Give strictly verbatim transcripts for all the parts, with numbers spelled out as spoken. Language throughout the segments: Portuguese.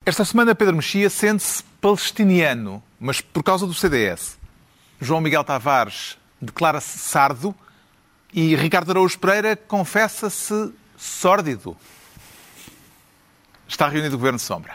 Esta semana Pedro Mexia sente-se palestiniano, mas por causa do C D S. João Miguel Tavares declara-se sardo e Ricardo Araújo Pereira confessa-se sórdido. Está reunido o Governo de Sombra.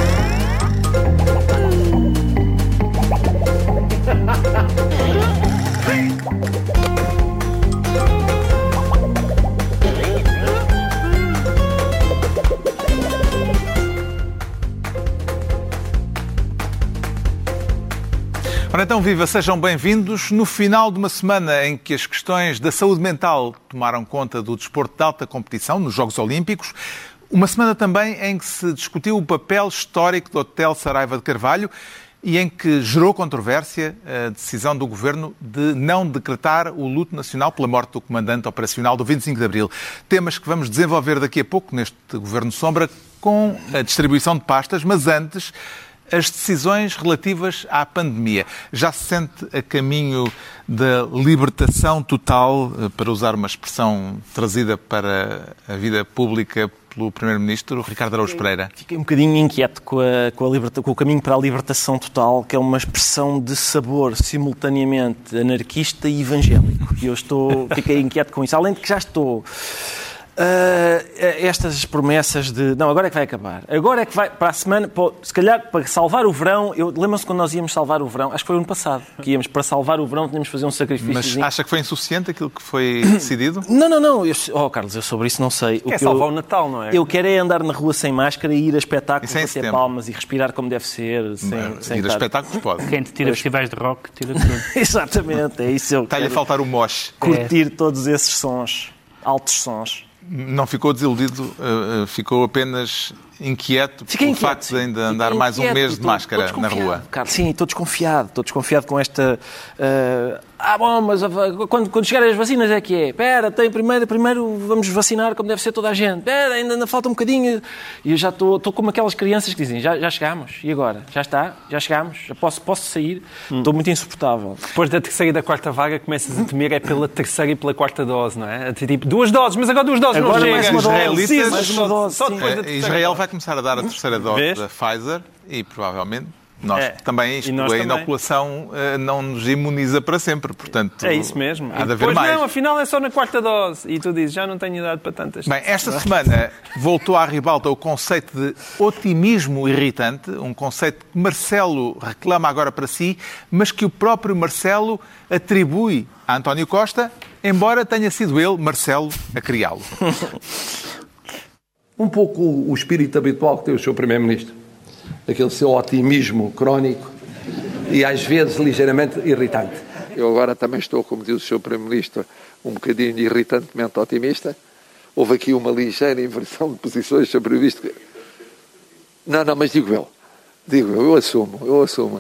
Ora então, viva, sejam bem-vindos. No final de uma semana em que as questões da saúde mental tomaram conta do desporto de alta competição nos Jogos Olímpicos, uma semana também em que se discutiu o papel histórico do Hotel Saraiva de Carvalho e em que gerou controvérsia a decisão do Governo de não decretar o luto nacional pela morte do comandante operacional do vinte e cinco de Abril. Temas que vamos desenvolver daqui a pouco neste Governo Sombra com a distribuição de pastas, mas antes as decisões relativas à pandemia. Já se sente a caminho da libertação total, para usar uma expressão trazida para a vida pública pelo Primeiro-Ministro, Ricardo Araújo Pereira? Fiquei um bocadinho inquieto com, a, com, a liberta, com o caminho para a libertação total, que é uma expressão de sabor simultaneamente anarquista e evangélico. E eu estou, fiquei inquieto com isso. Além de que já estou... Uh, estas promessas de não, agora é que vai acabar, agora é que vai para a semana, para, se calhar para salvar o verão. Eu lembro-se quando nós íamos salvar o verão, acho que foi o ano passado, que íamos para salvar o verão, tínhamos de fazer um sacrifício. Mas acha que foi insuficiente aquilo que foi decidido? Não, não, não. Eu, oh, Carlos, eu sobre isso não sei. O que é salvar eu, o Natal, não é? Eu quero é andar na rua sem máscara e ir a espetáculos, bater setembro. palmas e respirar como deve ser. Sem, não, sem ir a espetáculos pode. Quem te tira festivais de rock, tira tudo. Exatamente, é isso. Está-lhe a faltar o moche. Curtir é. todos esses sons, altos sons. Não ficou desiludido, uh, ficou apenas inquieto pelo facto de ainda andar Fiquei mais inquieto, um mês de máscara na rua. Carlos, sim, estou desconfiado. Estou desconfiado com esta... Uh, ah, bom, mas quando, quando chegarem as vacinas é que é. Espera, tem primeiro, primeiro vamos vacinar como deve ser toda a gente. Espera, ainda, ainda falta um bocadinho. E eu já estou, estou como aquelas crianças que dizem, já, já chegámos, e agora? Já está? Já chegámos? Já posso, posso sair? Hum. Estou muito insuportável. Depois da terceira e da quarta vaga começas a temer é pela terceira e pela quarta dose, não é? Tipo, duas doses, mas agora duas doses agora não mais chega. Uma dose, sim, mais uma dose. Só depois da Israel vai começar a dar a terceira dose Vês? da Pfizer e provavelmente nós é. também, isto, nós a também. inoculação uh, não nos imuniza para sempre, portanto... É isso mesmo. Há de haver depois, mais. Não, afinal é só na quarta dose. E tu dizes, já não tenho idade para tantas. Bem, esta semana voltou à ribalta o conceito de otimismo irritante, um conceito que Marcelo reclama agora para si, mas que o próprio Marcelo atribui a António Costa, embora tenha sido ele, Marcelo, a criá-lo. Um pouco o espírito habitual que tem o seu Primeiro-Ministro. Aquele seu otimismo crónico e às vezes ligeiramente irritante. Eu agora também estou, como diz o seu Primeiro-Ministro, um bocadinho irritantemente otimista. Houve aqui uma ligeira inversão de posições sobre isto. Não, não, mas digo eu. Digo eu, eu assumo, eu assumo.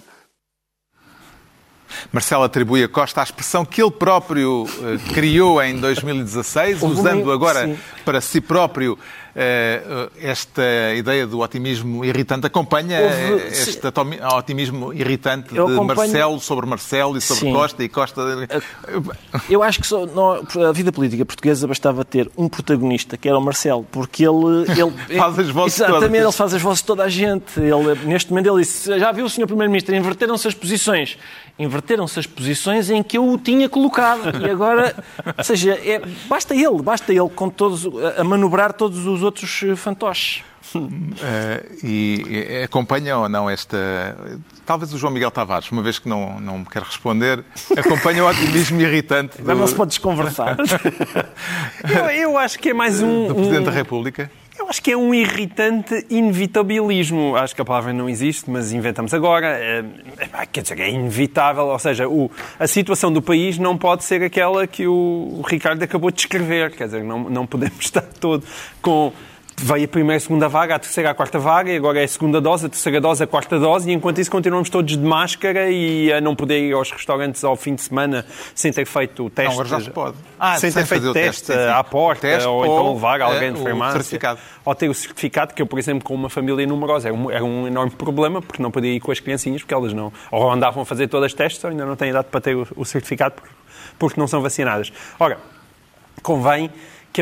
Marcelo atribui a Costa a expressão que ele próprio uh, criou em dois mil e dezasseis, usando agora sim. para si próprio uh, esta ideia do otimismo irritante. Acompanha Houve, este sim. otimismo irritante eu de acompanho... Marcelo sobre Marcelo e sobre sim. Costa e Costa... Eu acho que só, não, a vida política portuguesa bastava ter um protagonista, que era o Marcelo, porque ele... ele faz as vozes Exatamente, todas. ele faz as vozes de toda a gente. Ele, neste momento ele disse, já viu o senhor Primeiro-Ministro, inverteram-se as posições. Inverteram-se as posições em que eu o tinha colocado. E agora, ou seja, é, basta ele, basta ele com todos, a manobrar todos os outros fantoches. Uh, e, e acompanha ou não esta... Talvez o João Miguel Tavares, uma vez que não, não me quer responder, acompanha o otimismo irritante do... Não se pode desconversar. eu, eu acho que é mais um... Do Presidente um... da República. Eu acho que é um irritante inevitabilismo. Acho que a palavra não existe, mas inventamos agora. É, é, quer dizer, é inevitável. Ou seja, o, a situação do país não pode ser aquela que o, o Ricardo acabou de descrever. Quer dizer, não, não podemos estar todo com... Veio a primeira, a segunda vaga, a terceira, a quarta vaga, e agora é a segunda dose, a terceira dose, a quarta dose, e enquanto isso continuamos todos de máscara e a não poder ir aos restaurantes ao fim de semana sem ter feito o teste. Não, agora já se pode. Ah, sem, sem ter feito o teste, teste à porta, teste, ou então levar alguém de farmácia. Certificado. Ou ter o certificado, que eu, por exemplo, com uma família numerosa, era um, era um enorme problema, porque não podia ir com as criancinhas, porque elas não... Ou andavam a fazer todas as testes, ou ainda não têm idade para ter o, o certificado, porque, porque não são vacinadas. Ora, convém que a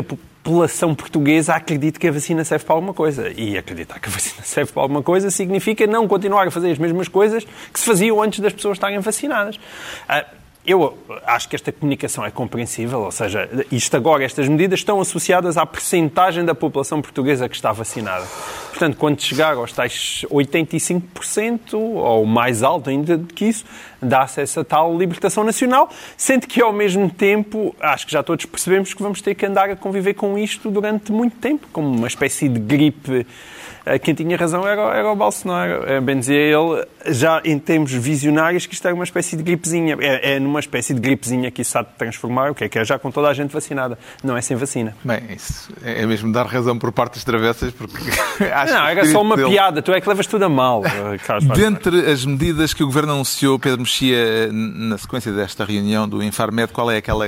população portuguesa acredite que a vacina serve para alguma coisa. E acreditar que a vacina serve para alguma coisa significa não continuar a fazer as mesmas coisas que se faziam antes das pessoas estarem vacinadas. Eu acho que esta comunicação é compreensível, ou seja, isto agora, estas medidas estão associadas à percentagem da população portuguesa que está vacinada. Portanto, quando chegar aos tais oitenta e cinco por cento, ou mais alto ainda do que isso, dá acesso a tal libertação nacional, sendo que, ao mesmo tempo, acho que já todos percebemos que vamos ter que andar a conviver com isto durante muito tempo, como uma espécie de gripe. Quem tinha razão era, era o Bolsonaro. Bem dizia ele, já em termos visionários, que isto era uma espécie de gripezinha. É, é numa espécie de gripezinha que isso sabe transformar, o que é que é já com toda a gente vacinada. Não é sem vacina. Bem, isso é mesmo dar razão por partes travessas, porque acho Não, era só uma dele... piada. Tu é que levas tudo a mal, Carlos. Dentre as medidas que o Governo anunciou, Pedro Mexia, na sequência desta reunião do Infarmed, qual é aquela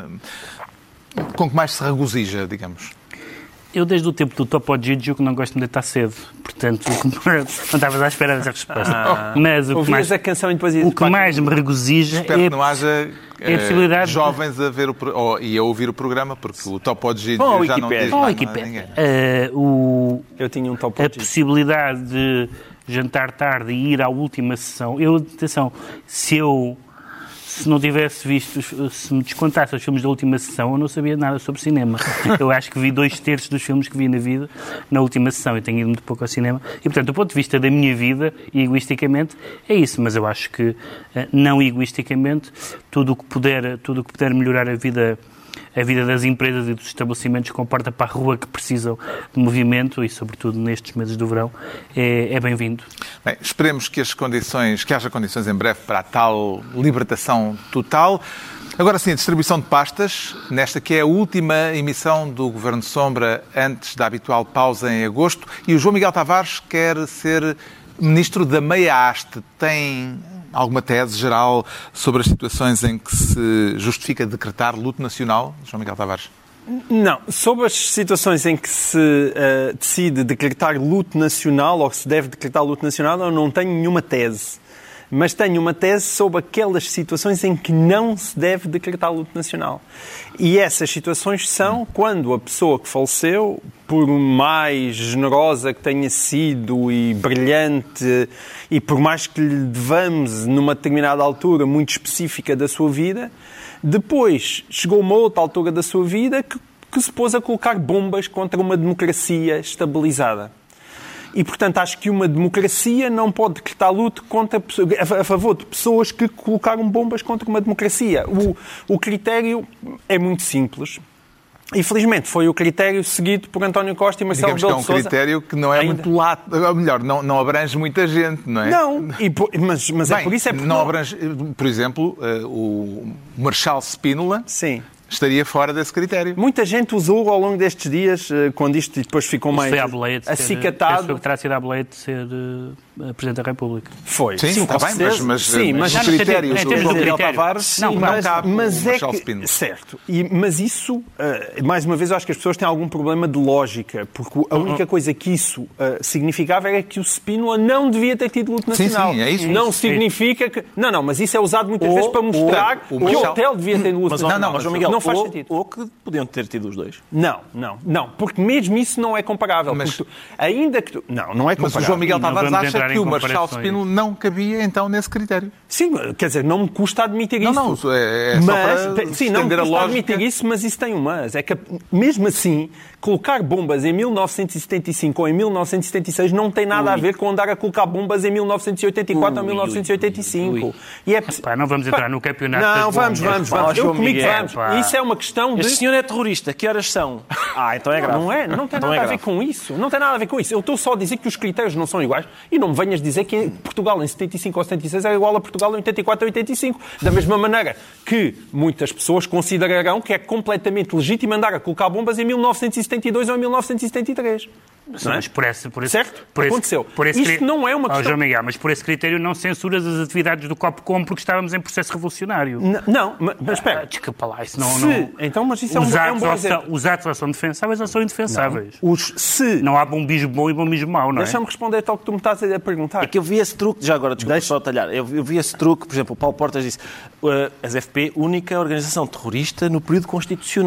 com que mais se regozija, digamos? Eu, desde o tempo do Topo Gigio, que não gosto de me deitar cedo. Portanto, não estavas à espera dessa resposta. Ah, Mas o que mais, a canção e depois o que mais me regozija Espero é, que não haja é a possibilidade jovens a ver o, oh, e a ouvir o programa, porque o Topo Gigio Bom, já não diz Bom, mais Wikipédia. Uh, o, Eu tinha um Topo a Gigio. possibilidade de jantar tarde e ir à última sessão. Eu, atenção, se eu... Se não tivesse visto, se me descontasse os filmes da última sessão, eu não sabia nada sobre cinema. Eu acho que vi dois terços dos filmes que vi na vida na última sessão. Eu tenho ido muito pouco ao cinema. E, portanto, do ponto de vista da minha vida, egoisticamente, é isso. Mas eu acho que, não egoisticamente, tudo o que puder, tudo o que puder melhorar a vida, a vida das empresas e dos estabelecimentos com porta para a rua que precisam de movimento, e sobretudo nestes meses do verão, é, é bem-vindo. Bem, esperemos que as condições, que haja condições em breve para a tal libertação total. Agora sim, a distribuição de pastas, nesta que é a última emissão do Governo Sombra antes da habitual pausa em agosto, e o João Miguel Tavares quer ser ministro da meia haste. Tem alguma tese geral sobre as situações em que se justifica decretar luto nacional, João Miguel Tavares? Não. Sobre as situações em que se uh, decide decretar luto nacional ou que se deve decretar luto nacional, eu não tenho nenhuma tese. Mas tenho uma tese sobre aquelas situações em que não se deve decretar luto nacional. E essas situações são quando a pessoa que faleceu, por mais generosa que tenha sido e brilhante, e por mais que lhe devamos, numa determinada altura muito específica da sua vida, depois chegou uma outra altura da sua vida que, que se pôs a colocar bombas contra uma democracia estabilizada. E, portanto, acho que uma democracia não pode decretar luto contra, a favor de pessoas que colocaram bombas contra uma democracia. O, o critério é muito simples. Infelizmente, foi o critério seguido por António Costa e Marcelo Rebelo de Sousa. É um critério que não é ainda. muito lato, ou melhor, não, não abrange muita gente, não é? Não, e por, mas, mas Bem, é por isso é porque não abrange, por exemplo, o Marshal Spínola. Sim. Estaria fora desse critério. Muita gente usou ao longo destes dias, quando isto depois ficou Isso mais foi à boleia de ser, acicatado. Penso que terá sido à boleia de ser uh, Presidente da República. Foi. Sim, Sim, está com bem, certeza. mas, mas, Sim, mas, mas mas o critério tem- do tem- João tem- Miguel critério. Tavares Sim, não mas, cabe mas o é Marshal que, Spínola. certo. E, mas isso, uh, mais uma vez, eu acho que as pessoas têm algum problema de lógica, porque a única coisa que isso uh, significava era que o Spínola não devia ter tido luto Sim, nacional. sim, é isso. Não Isso. significa que... Não, não, mas isso é usado muitas Ou- vezes para mostrar ou- o que o Marshal- hotel devia ter luto Mas, nacional. não, não, mas, João Miguel, não faz ou, sentido. ou que podiam ter tido os dois. Não, não, não, porque mesmo isso não é comparável. Mas- porque tu- ainda que tu, não, não é Mas comparável. o João Miguel E não Tavares vamos acha entrar que em o Marshal comparações. Spínola não cabia, então, nesse critério. Sim, quer dizer, não me custa admitir Não, isso. não, é, é só mas, para sim, não me estender a custa lógica. admitir isso, mas isso tem um mas. É que, mesmo assim, colocar bombas em mil novecentos e setenta e cinco ou em mil novecentos e setenta e seis não tem nada Ui. a ver com andar a colocar bombas em mil novecentos e oitenta e quatro Ui, ou mil novecentos e oitenta e cinco. ui, ui. E é... Pá, não vamos entrar no campeonato Não, das vamos, bombas. vamos, Pá, vamos. Eu João comigo Miguel, vamos. pá. Isso é uma questão de... Este senhor é terrorista. Que horas são? Ah, então é grave. Não é, não tem Então nada é a ver grave. com isso. Não tem nada a ver com isso. Eu estou só a dizer que os critérios não são iguais e não me venhas dizer que Portugal em setenta e cinco ou setenta e seis é igual a Portugal em oitenta e quatro ou oitenta e cinco. Da mesma maneira que muitas pessoas considerarão que é completamente legítimo andar a colocar bombas em mil novecentos e setenta e dois ou em mil novecentos e setenta e três. Sim, Não é? mas por esse, por esse, Certo? por esse, Aconteceu. Por esse Isto cri- não é uma Oh, questão- João Miguel, mas por esse critério não censuras as atividades do Copcom porque estávamos em processo revolucionário. N- Não, mas, mas Ah, espera. desculpa lá, isso não... Se, não... então, mas isso é um, Os é um atos, bom ou exemplo. são, os atos ou são defensáveis ou são indefensáveis. Os se... Não há bombismo bom e bombismo mau, não é? Deixa-me responder tal que tu me estás a perguntar. É que eu vi esse truque, já agora, desculpa Deixa- só talhar, eu, eu vi esse truque, por exemplo, o Paulo Portas disse uh, as F P, única organização terrorista no período constitucional.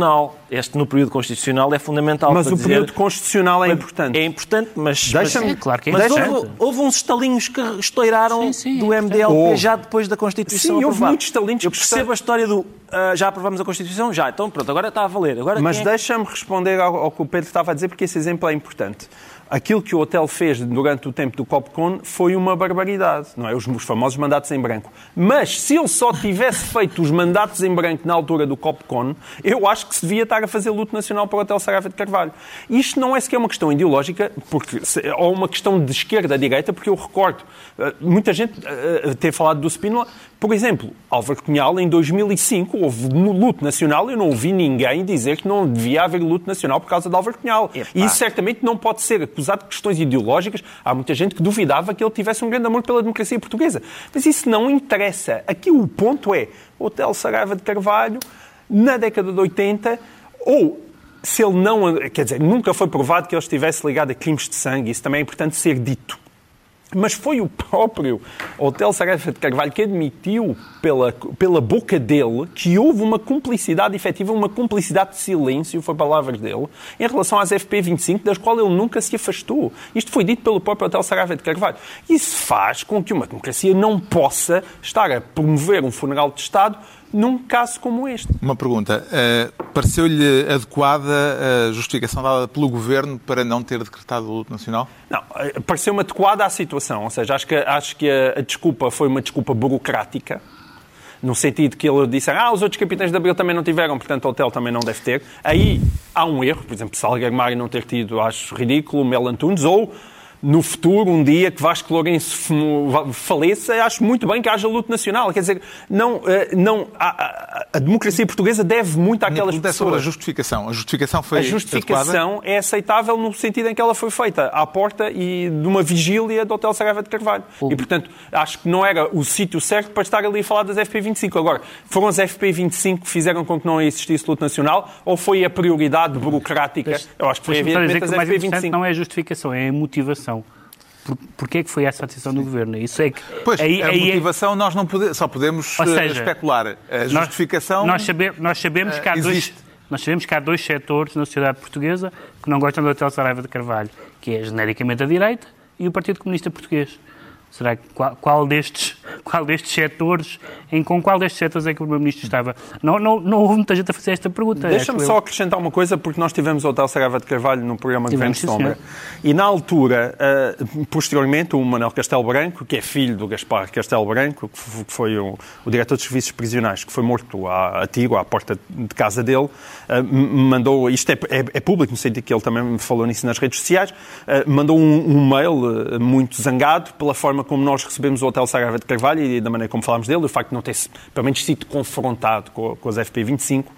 Este, no período constitucional, é fundamental. Mas para o dizer... período constitucional é importante. É importante, mas... Deixa-me... mas, É, claro que é mas importante. houve, houve uns estalinhos que estouraram Sim, sim, do é M D L P Houve. já depois da Constituição Sim, houve aprovada. muitos estalinhos Eu que percebo a história do... Uh, já aprovamos a Constituição? Já. Então, pronto, agora está a valer. Agora, Mas quem é... deixa-me responder ao, ao que o Pedro estava a dizer, porque esse exemplo é importante. Aquilo que o Hotel fez durante o tempo do COPCON foi uma barbaridade, não é? Os, os famosos mandatos em branco. Mas se ele só tivesse feito os mandatos em branco na altura do COPCON, eu acho que se devia estar a fazer luto nacional para o Hotel Saraiva de Carvalho. Isto não é sequer uma questão ideológica, porque, ou uma questão de esquerda-direita, porque eu recordo, muita gente uh, ter falado do Spínola. Por exemplo, Álvaro Cunhal, em dois mil e cinco, houve luto nacional. Eu não ouvi ninguém dizer que não devia haver luto nacional por causa de Álvaro Cunhal. Epá. E isso certamente não pode ser acusado de questões ideológicas. Há muita gente que duvidava que ele tivesse um grande amor pela democracia portuguesa. Mas isso não interessa. Aqui o ponto é, o Hotel Saraiva de Carvalho, na década de oitenta, ou... se ele não... Quer dizer, nunca foi provado que ele estivesse ligado a crimes de sangue. Isso também é importante ser dito. Mas foi o próprio Hotel Saraiva de Carvalho que admitiu pela, pela boca dele que houve uma cumplicidade efetiva, uma cumplicidade de silêncio, foi palavras dele, em relação às F P vinte e cinco, das quais ele nunca se afastou. Isto foi dito pelo próprio Hotel Saraiva de Carvalho. Isso faz com que uma democracia não possa estar a promover um funeral de Estado num caso como este. Uma pergunta. Uh, pareceu-lhe adequada a justificação dada pelo Governo para não ter decretado o luto nacional? Não, pareceu-me adequada à situação. Ou seja, acho que, acho que a, a desculpa foi uma desculpa burocrática, no sentido que ele disse, ah, os outros capitães de Abril também não tiveram, portanto o hotel também não deve ter. Aí há um erro, por exemplo, Salgueiro Mário não ter tido, acho ridículo, Melo Antunes, ou... no futuro, um dia que Vasco Lourenço faleça, acho muito bem que haja luto nacional. Quer dizer, não, não, a, a, a democracia portuguesa deve muito àquelas pessoas. É sobre a justificação. A justificação foi A justificação adequada? É aceitável no sentido em que ela foi feita à porta e de uma vigília do Hotel Saraiva de Carvalho. Uhum. E, portanto, acho que não era o sítio certo para estar ali a falar das F P vinte e cinco. Agora, foram as F P vinte e cinco que fizeram com que não existisse luto nacional ou foi a prioridade burocrática? Deixe, Eu acho que foi evidentemente as F P vinte e cinco. Não é a justificação, é a motivação. Por, porquê é que foi essa a decisão do Governo? Isso é que, pois, aí, a aí motivação é... nós não pode, só podemos seja, especular. A justificação Nós, nós, sabe, nós sabemos que há existe. dois... Nós sabemos que há dois setores na sociedade portuguesa que não gostam do Hotel Saraiva de Carvalho, que é genericamente a direita e o Partido Comunista Português. Será que qual, qual, destes, qual destes setores, em com qual destes setores é que o Primeiro-Ministro estava? Não, não, não houve muita gente a fazer esta pergunta. Deixa-me só eu. acrescentar uma coisa, porque nós tivemos o Hotel Saraiva de Carvalho no programa de Vento Sombra. E na altura, uh, posteriormente, o Manuel Castelo Branco, que é filho do Gaspar Castelo Branco, que foi o, o diretor dos serviços prisionais, que foi morto a, a tiro, à porta de casa dele, uh, mandou, isto é, é, é público, no sentido que ele também me falou nisso nas redes sociais, uh, mandou um, um mail uh, muito zangado pela forma como nós recebemos o Hotel Saraiva de Carvalho e da maneira como falámos dele, o facto de não ter, pelo menos, sido confrontado com, com as F P vinte e cinco.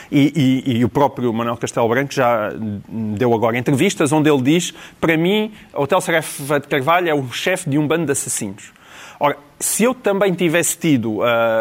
E, e, e o próprio Manuel Castelo Branco já deu agora entrevistas onde ele diz, para mim, o Hotel Saraiva de Carvalho é o chefe de um bando de assassinos. Ora, se eu também tivesse tido, uh,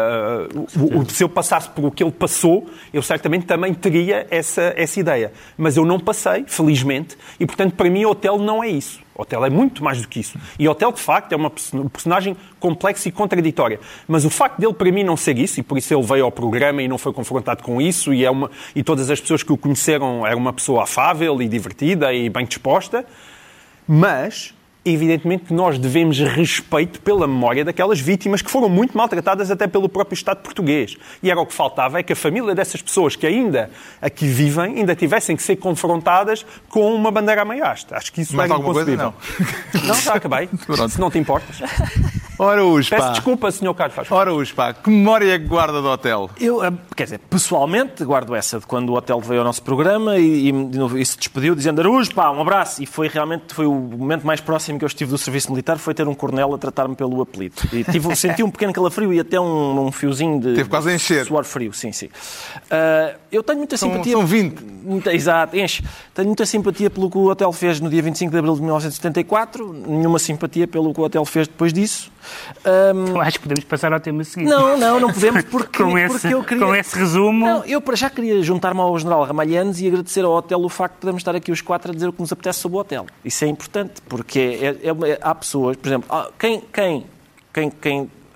o, o, se eu passasse por o que ele passou, eu certamente também teria essa, essa ideia. Mas eu não passei, felizmente, e, portanto, para mim, o hotel não é isso. O hotel é muito mais do que isso. E o hotel, de facto, é uma personagem complexa e contraditória. Mas o facto dele, para mim, não ser isso, e por isso ele veio ao programa e não foi confrontado com isso, e, é uma, e todas as pessoas que o conheceram eram uma pessoa afável e divertida e bem disposta, mas... evidentemente que nós devemos respeito pela memória daquelas vítimas que foram muito maltratadas até pelo próprio Estado português. E era o que faltava, é que a família dessas pessoas que ainda aqui vivem, ainda tivessem que ser confrontadas com uma bandeira à meia haste. Acho que isso mais é alguma coisa? Não. Não, já acabei. Se não te importas. Ora, os, Peço pá. desculpa, senhor Carlos. Ora, os, pá. Que memória é que guarda do hotel? Eu, quer dizer, pessoalmente, guardo essa de quando o hotel veio ao nosso programa e, e, e se despediu dizendo Araújo, pá, um abraço. E foi realmente foi o momento mais próximo que eu estive do serviço militar, foi ter um coronel a tratar-me pelo apelido. E tive, senti um pequeno calafrio e até um, um fiozinho de, Teve quase a encher. suor frio. Sim, sim. Uh, eu tenho muita são, simpatia... São vinte. Muita, exato, enche. Tenho muita simpatia pelo que o hotel fez no dia vinte e cinco de abril de mil novecentos e setenta e quatro, nenhuma simpatia pelo que o hotel fez depois disso. Um... Eu acho que podemos passar ao tema seguinte. Não, não, não podemos porque, com esse, porque eu queria... Com esse resumo... Não, eu para já queria juntar-me ao general Ramalhanes e agradecer ao hotel o facto de podermos estar aqui os quatro a dizer o que nos apetece sobre o hotel. Isso é importante, porque é, é, é, há pessoas, por exemplo, quem, quem, quem, quem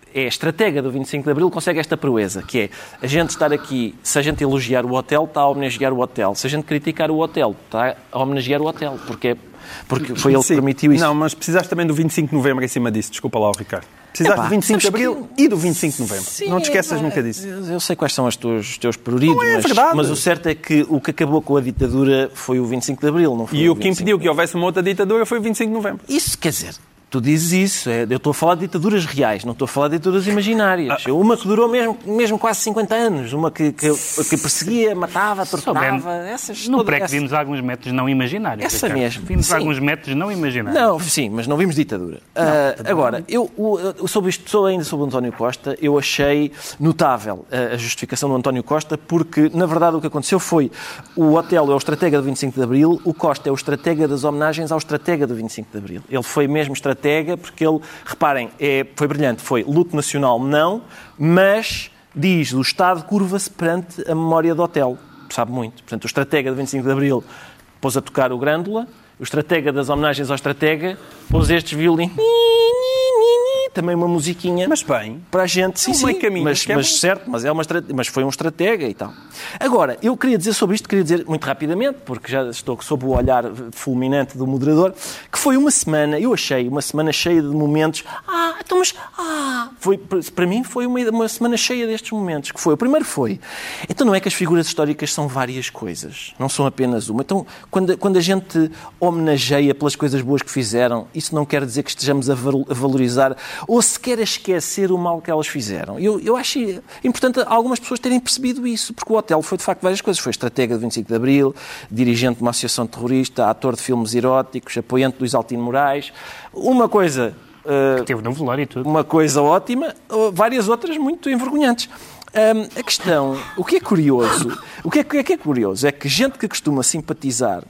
é estratega do vinte e cinco de Abril, consegue esta proeza, que é a gente estar aqui, se a gente elogiar o hotel, está a homenagear o hotel. Se a gente criticar o hotel, está a homenagear o hotel, porque, é, porque foi ele que permitiu isso. Não, mas precisaste também do vinte e cinco de Novembro em cima disso. Desculpa lá, Ricardo. Precisaste Epá, do vinte e cinco de Abril que... e do vinte e cinco de Novembro. Sim, não te esqueças é, nunca disso. Eu sei quais são os teus, os teus pruridos, Não é mas, verdade. mas o certo é que o que acabou com a ditadura foi o vinte e cinco de Abril, não foi E o o que impediu que houvesse uma outra ditadura foi o vinte e cinco de Novembro. Isso, quer dizer, tu dizes isso, é, eu estou a falar de ditaduras reais, não estou a falar de ditaduras imaginárias. Ah. Uma que durou mesmo, mesmo quase cinquenta anos, uma que, que, que perseguia, matava, torturava, essas... No todas, pré que essas... vimos alguns métodos não imaginários. Essa Ricardo. mesmo. Vimos Sim. alguns métodos não imaginários. Não, sim, mas não vimos ditadura. Não, uh, agora, eu, eu sobre isto, sou ainda sobre o António Costa, eu achei notável a, a justificação do António Costa, porque, na verdade, o que aconteceu foi o hotel é o estratega do vinte e cinco de Abril, o Costa é o estratega das homenagens ao estratega do vinte e cinco de Abril. Ele foi mesmo estratega porque ele, reparem, é, foi brilhante, foi luto nacional não, mas diz, o Estado curva-se perante a memória do hotel. Sabe muito. Portanto, o estratega do vinte e cinco de Abril pôs a tocar o Grândola, o estratega das homenagens ao estratega pôs estes violinos, também uma musiquinha. Mas bem. Para a gente, sim, sim. Caminho, mas, é mas certo, mas, é uma estrate... mas foi um estratega e tal. Agora, eu queria dizer sobre isto, queria dizer muito rapidamente, porque já estou sob o olhar fulminante do moderador, que foi uma semana, eu achei, uma semana cheia de momentos. Ah, então, mas. Ah! Foi, para mim foi uma, uma semana cheia destes momentos. Que foi, o primeiro foi. Então não é que as figuras históricas são várias coisas, não são apenas uma. Então, quando, quando a gente homenageia pelas coisas boas que fizeram, isso não quer dizer que estejamos a valorizar ou sequer a esquecer o mal que elas fizeram. Eu, eu acho importante algumas pessoas terem percebido isso, porque o hotel foi de facto várias coisas. Foi estratega de vinte e cinco de Abril, dirigente de uma associação terrorista, ator de filmes eróticos, apoiante do Isaltino Moraes. Uma coisa... Uh, Teve no velório e tudo. Uma coisa ótima, várias outras muito envergonhantes. Um, a questão, o que é curioso, o que é, o que é curioso é que gente que costuma simpatizar...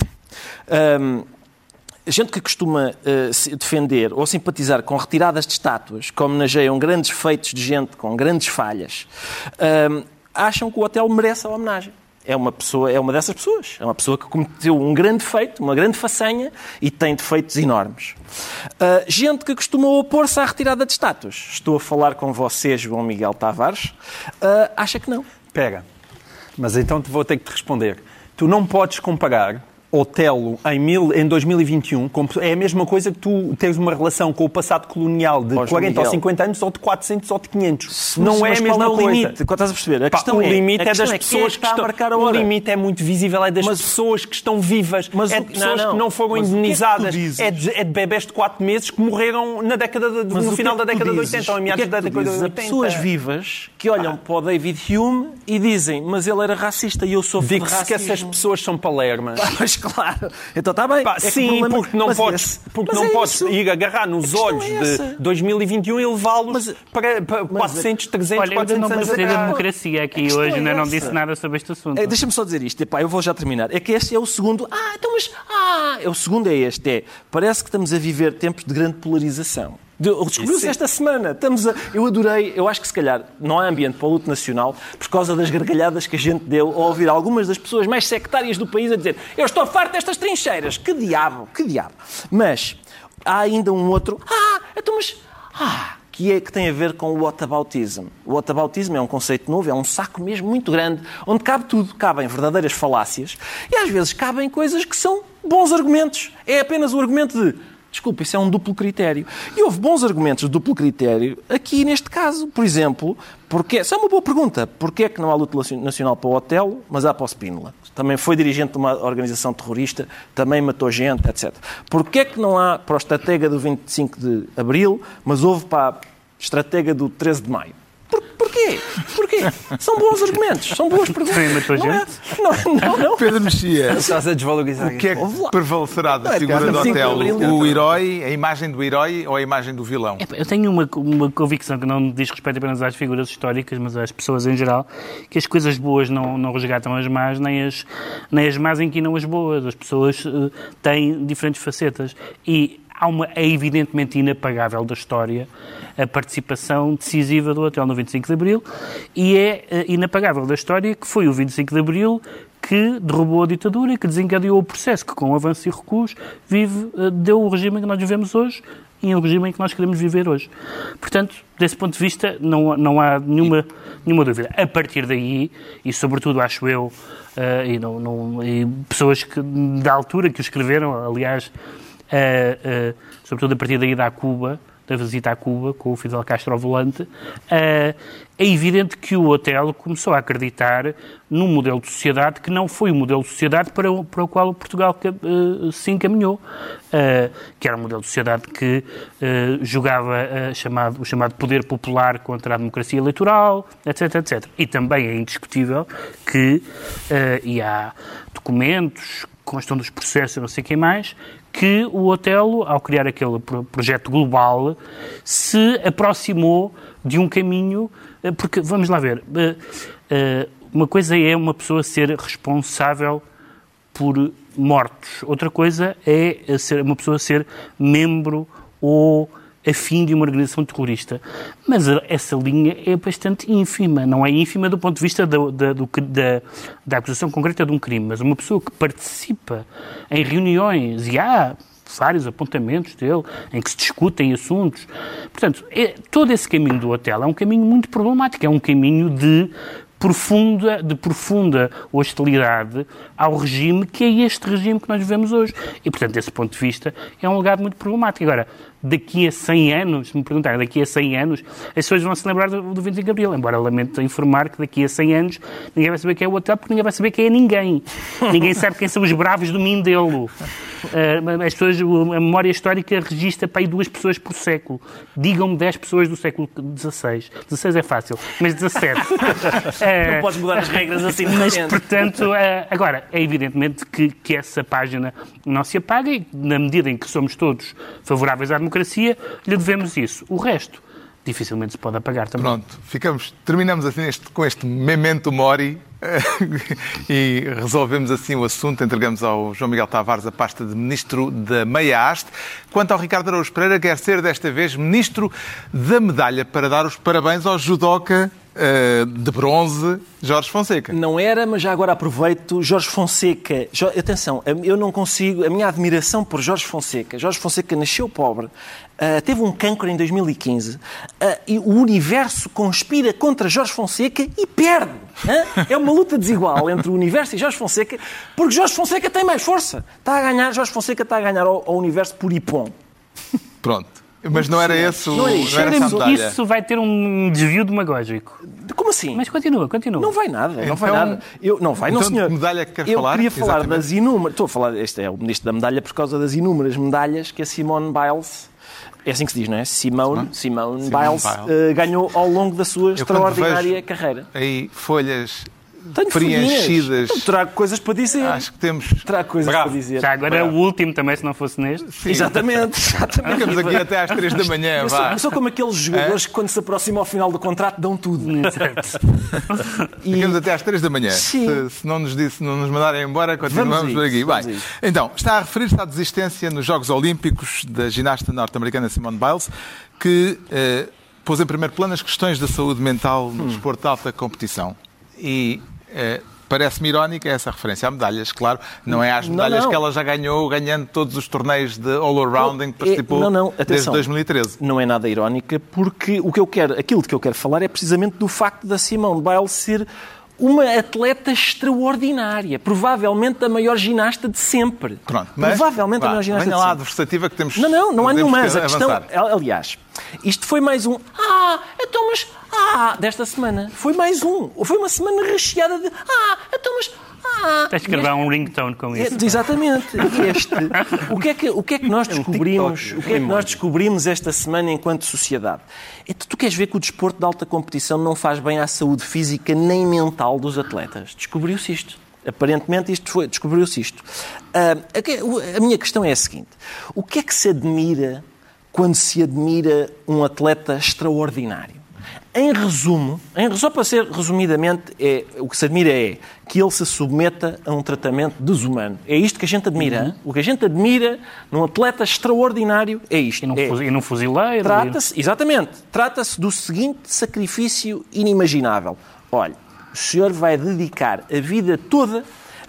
Um, gente que costuma uh, defender ou simpatizar com retiradas de estátuas, que homenageiam grandes feitos de gente com grandes falhas, uh, acham que o hotel merece a homenagem. É uma pessoa, é uma dessas pessoas. É uma pessoa que cometeu um grande feito, uma grande façanha e tem defeitos enormes. Uh, gente que costuma opor-se à retirada de estátuas. Estou a falar com você, João Miguel Tavares. Uh, acha que não. Pega. Mas então te vou ter que te responder. Tu não podes comparar Otelo em, mil, em dois mil e vinte e um, é a mesma coisa que tu tens uma relação com o passado colonial de Pois, quarenta Miguel. ou cinquenta anos ou de quatrocentos ou de quinhentos. Mas, não é mas a mesma qual é o coisa. limite? Qual estás a perceber? A Pá, questão o é, limite a é das questão é quem pessoas é que que está estão... a marcar a O hora. limite é muito visível, é das Mas- pessoas que estão vivas, Mas é o- de pessoas não, não. que não foram Mas o que é que tu indenizadas, dizes? é de, é de bebés de quatro meses que morreram na década de, Mas no o que final é da que tu década de dizes? oitenta ou em O que é meados que da tu década de dizes? Há oitenta. pessoas vivas que olham para o David Hume e dizem, mas ele era racista e eu sofro de Digo-se que racismo. essas pessoas são palermas. Ah, mas claro, então está bem. Pá, É que o sim, problema- porque não mas podes, esse- porque mas não é podes isso. ir agarrar nos questão olhos é essa. de dois mil e vinte e um e levá-los Mas- para, para quatrocentos, trezentos, Olha, eu ainda não quatrocentos anos passei da atrás. democracia aqui questão hoje, é ainda não essa. disse nada sobre este assunto. É, deixa-me só dizer isto, epá, eu vou já terminar. É que este é o segundo. Ah, então, mas. Ah, é o segundo é este: é. Parece que estamos a viver tempos de grande polarização. De- Descobriu-se esta semana. Estamos a, eu adorei, eu acho que se calhar não há ambiente para o luto nacional por causa das gargalhadas que a gente deu ao ouvir algumas das pessoas mais sectárias do país a dizer eu estou farto destas trincheiras. Que diabo, que diabo. Mas há ainda um outro. Ah, então, mas. Ah. Que, é, que tem a ver com o whataboutism. O whataboutism é um conceito novo, é um saco mesmo muito grande, onde cabe tudo. Cabem verdadeiras falácias e às vezes cabem coisas que são bons argumentos. É apenas o argumento de, desculpa, isso é um duplo critério. E houve bons argumentos de duplo critério aqui neste caso. Por exemplo, porque, essa é uma boa pergunta, porquê é que não há luta nacional para o Otelo, mas há para o Spínola? Também foi dirigente de uma organização terrorista, também matou gente, etcétera. Porquê é que não há para o estratega do vinte e cinco de Abril, mas houve para a estratega do treze de Maio? Por, porquê? Porquê? São bons argumentos, são boas perguntas. Também matou Não é? gente? Não, não, não. Pedro Mexia, Estás a desvalorizar. o que é que prevalecerá da Não, é figura que do há vinte e cinco de Otelo? Abril. O herói, a imagem do herói ou a imagem do vilão? Epá, eu tenho uma, uma convicção que não diz respeito apenas às figuras históricas, mas às pessoas em geral, que as coisas boas não, não resgatam as más, nem as, nem as más inquinam as boas. As pessoas uh, têm diferentes facetas. E há uma, é evidentemente inapagável da história a participação decisiva do Otelo no vinte e cinco de Abril e é uh, inapagável da história que foi o vinte e cinco de Abril que derrubou a ditadura e que desencadeou o processo que, com avanço e recuos, vive, uh, deu o regime que nós vivemos hoje e em um regime em que nós queremos viver hoje. Portanto, desse ponto de vista, não, não há nenhuma, nenhuma dúvida. A partir daí, e sobretudo acho eu, uh, e, não, não, e pessoas que, da altura que o escreveram, aliás, uh, uh, sobretudo a partir daí da Cuba, da visita a Cuba, com o Fidel Castro ao volante, é evidente que o Otelo começou a acreditar num modelo de sociedade que não foi o modelo de sociedade para o, para o qual Portugal se encaminhou, que era um modelo de sociedade que jogava chamado, o chamado poder popular contra a democracia eleitoral, etc, etcétera. E também é indiscutível que, e há documentos, constam dos processos, não sei quem mais, que o Otelo, ao criar aquele projeto global, se aproximou de um caminho, porque, vamos lá ver, uma coisa é uma pessoa ser responsável por mortos, outra coisa é ser, uma pessoa ser membro ou afim de uma organização terrorista. Mas essa linha é bastante ínfima. Não é ínfima do ponto de vista da, da, do, da, da acusação concreta de um crime, mas uma pessoa que participa em reuniões, e há vários apontamentos dele, em que se discutem assuntos. Portanto, é, todo esse caminho do Otelo é um caminho muito problemático, é um caminho de profunda, de profunda hostilidade ao regime, que é este regime que nós vivemos hoje. E, portanto, desse ponto de vista, é um legado muito problemático. Agora, daqui a cem anos, se me perguntarem, daqui a cem anos, as pessoas vão se lembrar do, do vinte e cinco de Abril, embora lamento informar que daqui a cem anos ninguém vai saber quem é o Otelo, porque ninguém vai saber quem é ninguém. Ninguém sabe quem são os bravos do Mindelo. Uh, as pessoas, a memória histórica registra para aí duas pessoas por século. Digam-me dez pessoas do século dezasseis. dezasseis é fácil, mas dezassete. Não podes mudar as regras assim. Mas, portanto, uh, agora, é evidentemente que, que essa página não se apaga e, na medida em que somos todos favoráveis à democracia, lhe devemos isso. O resto dificilmente se pode apagar também. Pronto, ficamos, terminamos assim este, com este memento mori e resolvemos assim o assunto. Entregamos ao João Miguel Tavares a pasta de Ministro da Meia Haste. Quanto ao Ricardo Araújo Pereira, quer ser desta vez Ministro da Medalha para dar os parabéns ao judoca Uh, de bronze, Jorge Fonseca. Não era, mas já agora aproveito. Jorge Fonseca, jo... atenção, eu não consigo, a minha admiração por Jorge Fonseca. Jorge Fonseca nasceu pobre, uh, teve um cancro em dois mil e quinze, uh, e o universo conspira contra Jorge Fonseca e perde. Hein? É uma luta desigual entre o universo e Jorge Fonseca, porque Jorge Fonseca tem mais força. Está a ganhar, Jorge Fonseca está a ganhar ao, ao universo por Ipom. Pronto. Mas não era esse o... Não era isso. Não era essa medalha. Isso vai ter um desvio demagógico. Como assim? Mas continua, continua. Não vai nada, não então, vai nada. Eu, não vai, então, não, senhor. De medalha que quer eu falar? queria falar Exatamente. das inúmeras... Estou a falar... Este é o Ministro da Medalha por causa das inúmeras medalhas que a Simone Biles... É assim que se diz, não é? Simone, Simone, Simone Biles, Biles. Uh, ganhou ao longo da sua eu, extraordinária carreira. Aí, folhas... Tenho preenchidas. Então, trago coisas para dizer. Acho que temos... Trago coisas Bravo. para dizer. Já agora é o último também, se não fosse neste. Sim. Exatamente. Exatamente. Ficamos aqui até às três da manhã. Eu sou, eu sou como aqueles jogadores é? que, quando se aproximam ao final do contrato, dão tudo. e... Ficamos até às três da manhã. Se, se, não nos disse, não nos mandarem embora, continuamos por aqui. Bem, então, está a referir-se à desistência nos Jogos Olímpicos da ginasta norte-americana Simone Biles, que eh, pôs em primeiro plano as questões da saúde mental no hum. desporto de alta competição. E... Eh, parece-me irónica essa referência a medalhas, claro. Não é às medalhas não, não. que ela já ganhou ganhando todos os torneios de all-around em que participou não, não. desde dois mil e treze. Não é nada irónica, porque o que eu quero, aquilo de que eu quero falar é precisamente do facto da Simone Biles ser uma atleta extraordinária. Provavelmente a maior ginasta de sempre. Pronto, mas, provavelmente vá, a maior ginasta de sempre. Venha lá a versativa que temos. Não, não, não há nenhuma. A questão, avançar. aliás, isto foi mais um... Ah, então mas... Ah, desta semana. Foi mais um. Foi uma semana recheada de... Ah, então mas... Ah, tens de gravar um ringtone com isso. É, exatamente. Este. O que é que, o que, é que nós descobrimos? O que é que nós descobrimos esta semana enquanto sociedade? É que tu queres ver que o desporto de alta competição não faz bem à saúde física nem mental dos atletas. Descobriu-se isto. Aparentemente isto foi, descobriu-se isto. Uh, a, a minha questão é a seguinte. O que é que se admira quando se admira um atleta extraordinário? Em resumo, em, só para ser resumidamente, é, o que se admira é que ele se submeta a um tratamento desumano. É isto que a gente admira. Uhum. O que a gente admira num atleta extraordinário é isto. E num, é, e num fuzileiro. Trata-se, exatamente. Trata-se do seguinte sacrifício inimaginável. Olha, o senhor vai dedicar a vida toda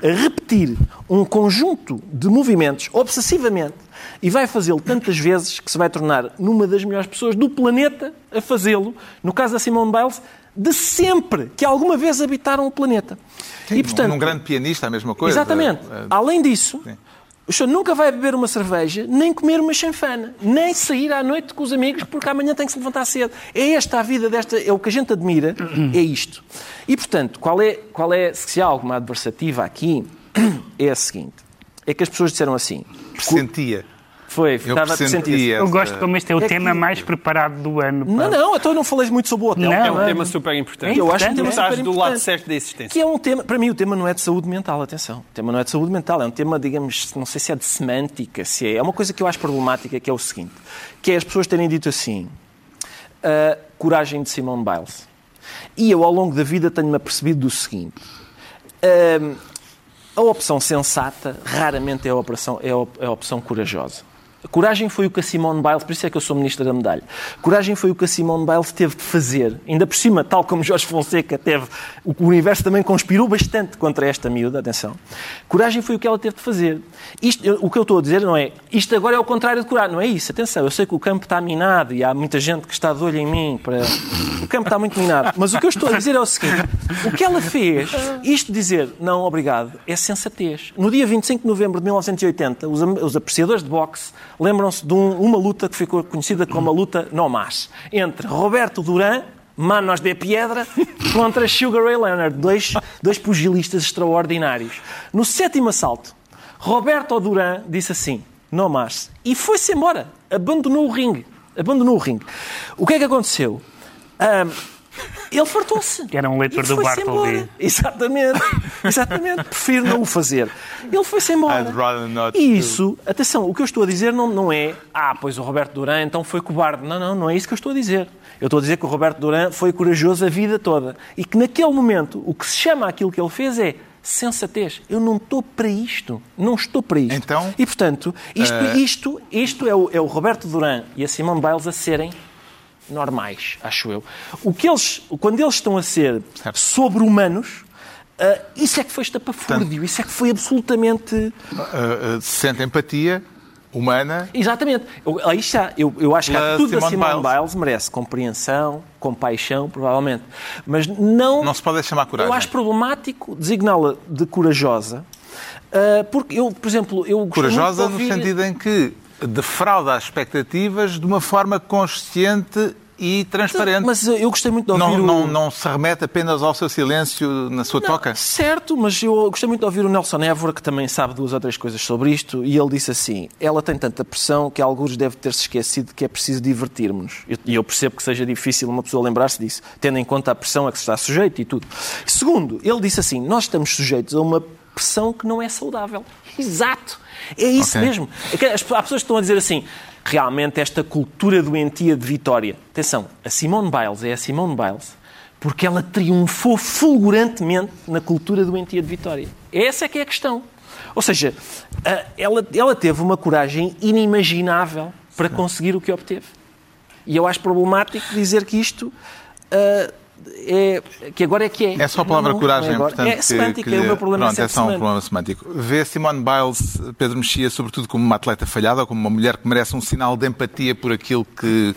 a repetir um conjunto de movimentos obsessivamente e vai fazê-lo tantas vezes que se vai tornar numa das melhores pessoas do planeta a fazê-lo, no caso da Simone Biles, de sempre que alguma vez habitaram o planeta. Sim, e, portanto, num grande pianista, a mesma coisa. Exatamente. Uh, Além disso, sim. O senhor nunca vai beber uma cerveja, nem comer uma chanfana, nem sair à noite com os amigos, porque amanhã tem que se levantar cedo. É esta a vida desta... É o que a gente admira, é isto. E, portanto, qual é, qual é se há alguma adversativa aqui, é a seguinte. É que as pessoas disseram assim... Pressentia. Foi, estava a sentir isso. Eu gosto como este é o é tema que... mais preparado do ano. Pá. Não, não, então eu não falei muito sobre o hotel. Não, é um é, tema super importante. É eu acho que tu estás super do lado certo da existência. Que é um tema, para mim o tema não é de saúde mental, atenção. O tema não é de saúde mental, é um tema, digamos, não sei se é de semântica, se é... É uma coisa que eu acho problemática, que é o seguinte, que é as pessoas terem dito assim, uh, coragem de Simone Biles. E eu, ao longo da vida, tenho-me apercebido do seguinte, uh, a opção sensata raramente é a, operação, é a, é a opção corajosa. A coragem foi o que a Simone Biles, por isso é que eu sou ministra da medalha, coragem foi o que a Simone Biles teve de fazer. Ainda por cima, tal como Jorge Fonseca teve, o universo também conspirou bastante contra esta miúda, atenção. Coragem foi o que ela teve de fazer. Isto, eu, o que eu estou a dizer não é, isto agora é o contrário de coragem, não é isso, atenção, eu sei que o campo está minado e há muita gente que está de olho em mim, para... o campo está muito minado, mas o que eu estou a dizer é o seguinte, o que ela fez, isto dizer não, obrigado, é sensatez. No dia vinte e cinco de novembro de mil novecentos e oitenta, os, os apreciadores de boxe lembram-se de um, uma luta que ficou conhecida como a luta no mas, entre Roberto Duran, Manos de Piedra, contra Sugar Ray Leonard, dois, dois pugilistas extraordinários. No sétimo assalto, Roberto Duran disse assim, no mas, e foi-se embora, abandonou o ringue. Abandonou o ringue. O que é que aconteceu? Um, Ele fartou-se. Era um leitor do Bartleby. Exatamente. Exatamente. Prefiro não o fazer. Ele foi-se embora. E isso, atenção, o que eu estou a dizer não, não é ah, pois o Roberto Duran então foi cobarde. Não, não, não é isso que eu estou a dizer. Eu estou a dizer que o Roberto Duran foi corajoso a vida toda. E que naquele momento, o que se chama aquilo que ele fez é sensatez. Eu não estou para isto. Não estou para isto. Então, e, portanto, isto, uh... isto, isto é, o, é o Roberto Duran e a Simone Biles a serem normais, acho eu. O que eles, quando eles estão a ser sobre-humanos, uh, isso é que foi estapafúrdio, isso é que foi absolutamente... Uh, uh, sente empatia humana. Exatamente. Eu, aí está. Eu, eu acho que há tudo da Simone Biles. Biles merece compreensão, compaixão, provavelmente. Mas não... Não se pode chamar coragem. Eu acho problemático designá-la de corajosa, uh, porque eu, por exemplo... eu Corajosa ouvir... no sentido em que defrauda as expectativas de uma forma consciente e transparente. Mas eu gostei muito de ouvir não, o... não, não se remete apenas ao seu silêncio na sua não, toca? Certo, mas eu gostei muito de ouvir o Nelson Évora, que também sabe duas ou três coisas sobre isto, e ele disse assim, ela tem tanta pressão que alguns deve ter-se esquecido que é preciso divertirmos. E eu percebo que seja difícil uma pessoa lembrar-se disso, tendo em conta a pressão a que se está sujeito e tudo. Segundo, ele disse assim, nós estamos sujeitos a uma pressão que não é saudável. Exato. É isso okay. mesmo. Há pessoas que estão a dizer assim, realmente esta cultura doentia de vitória. Atenção, a Simone Biles é a Simone Biles porque ela triunfou fulgurantemente na cultura doentia de vitória. Essa é que é a questão. Ou seja, ela, ela teve uma coragem inimaginável para conseguir o que obteve. E eu acho problemático dizer que isto... Uh, É, que agora é que é. É só a palavra não, coragem, não é portanto. É semântica, que, é o meu problema. Pronto, é só um problema semântico. Vê Simone Biles, Pedro Mexia, sobretudo como uma atleta falhada, ou como uma mulher que merece um sinal de empatia por aquilo que,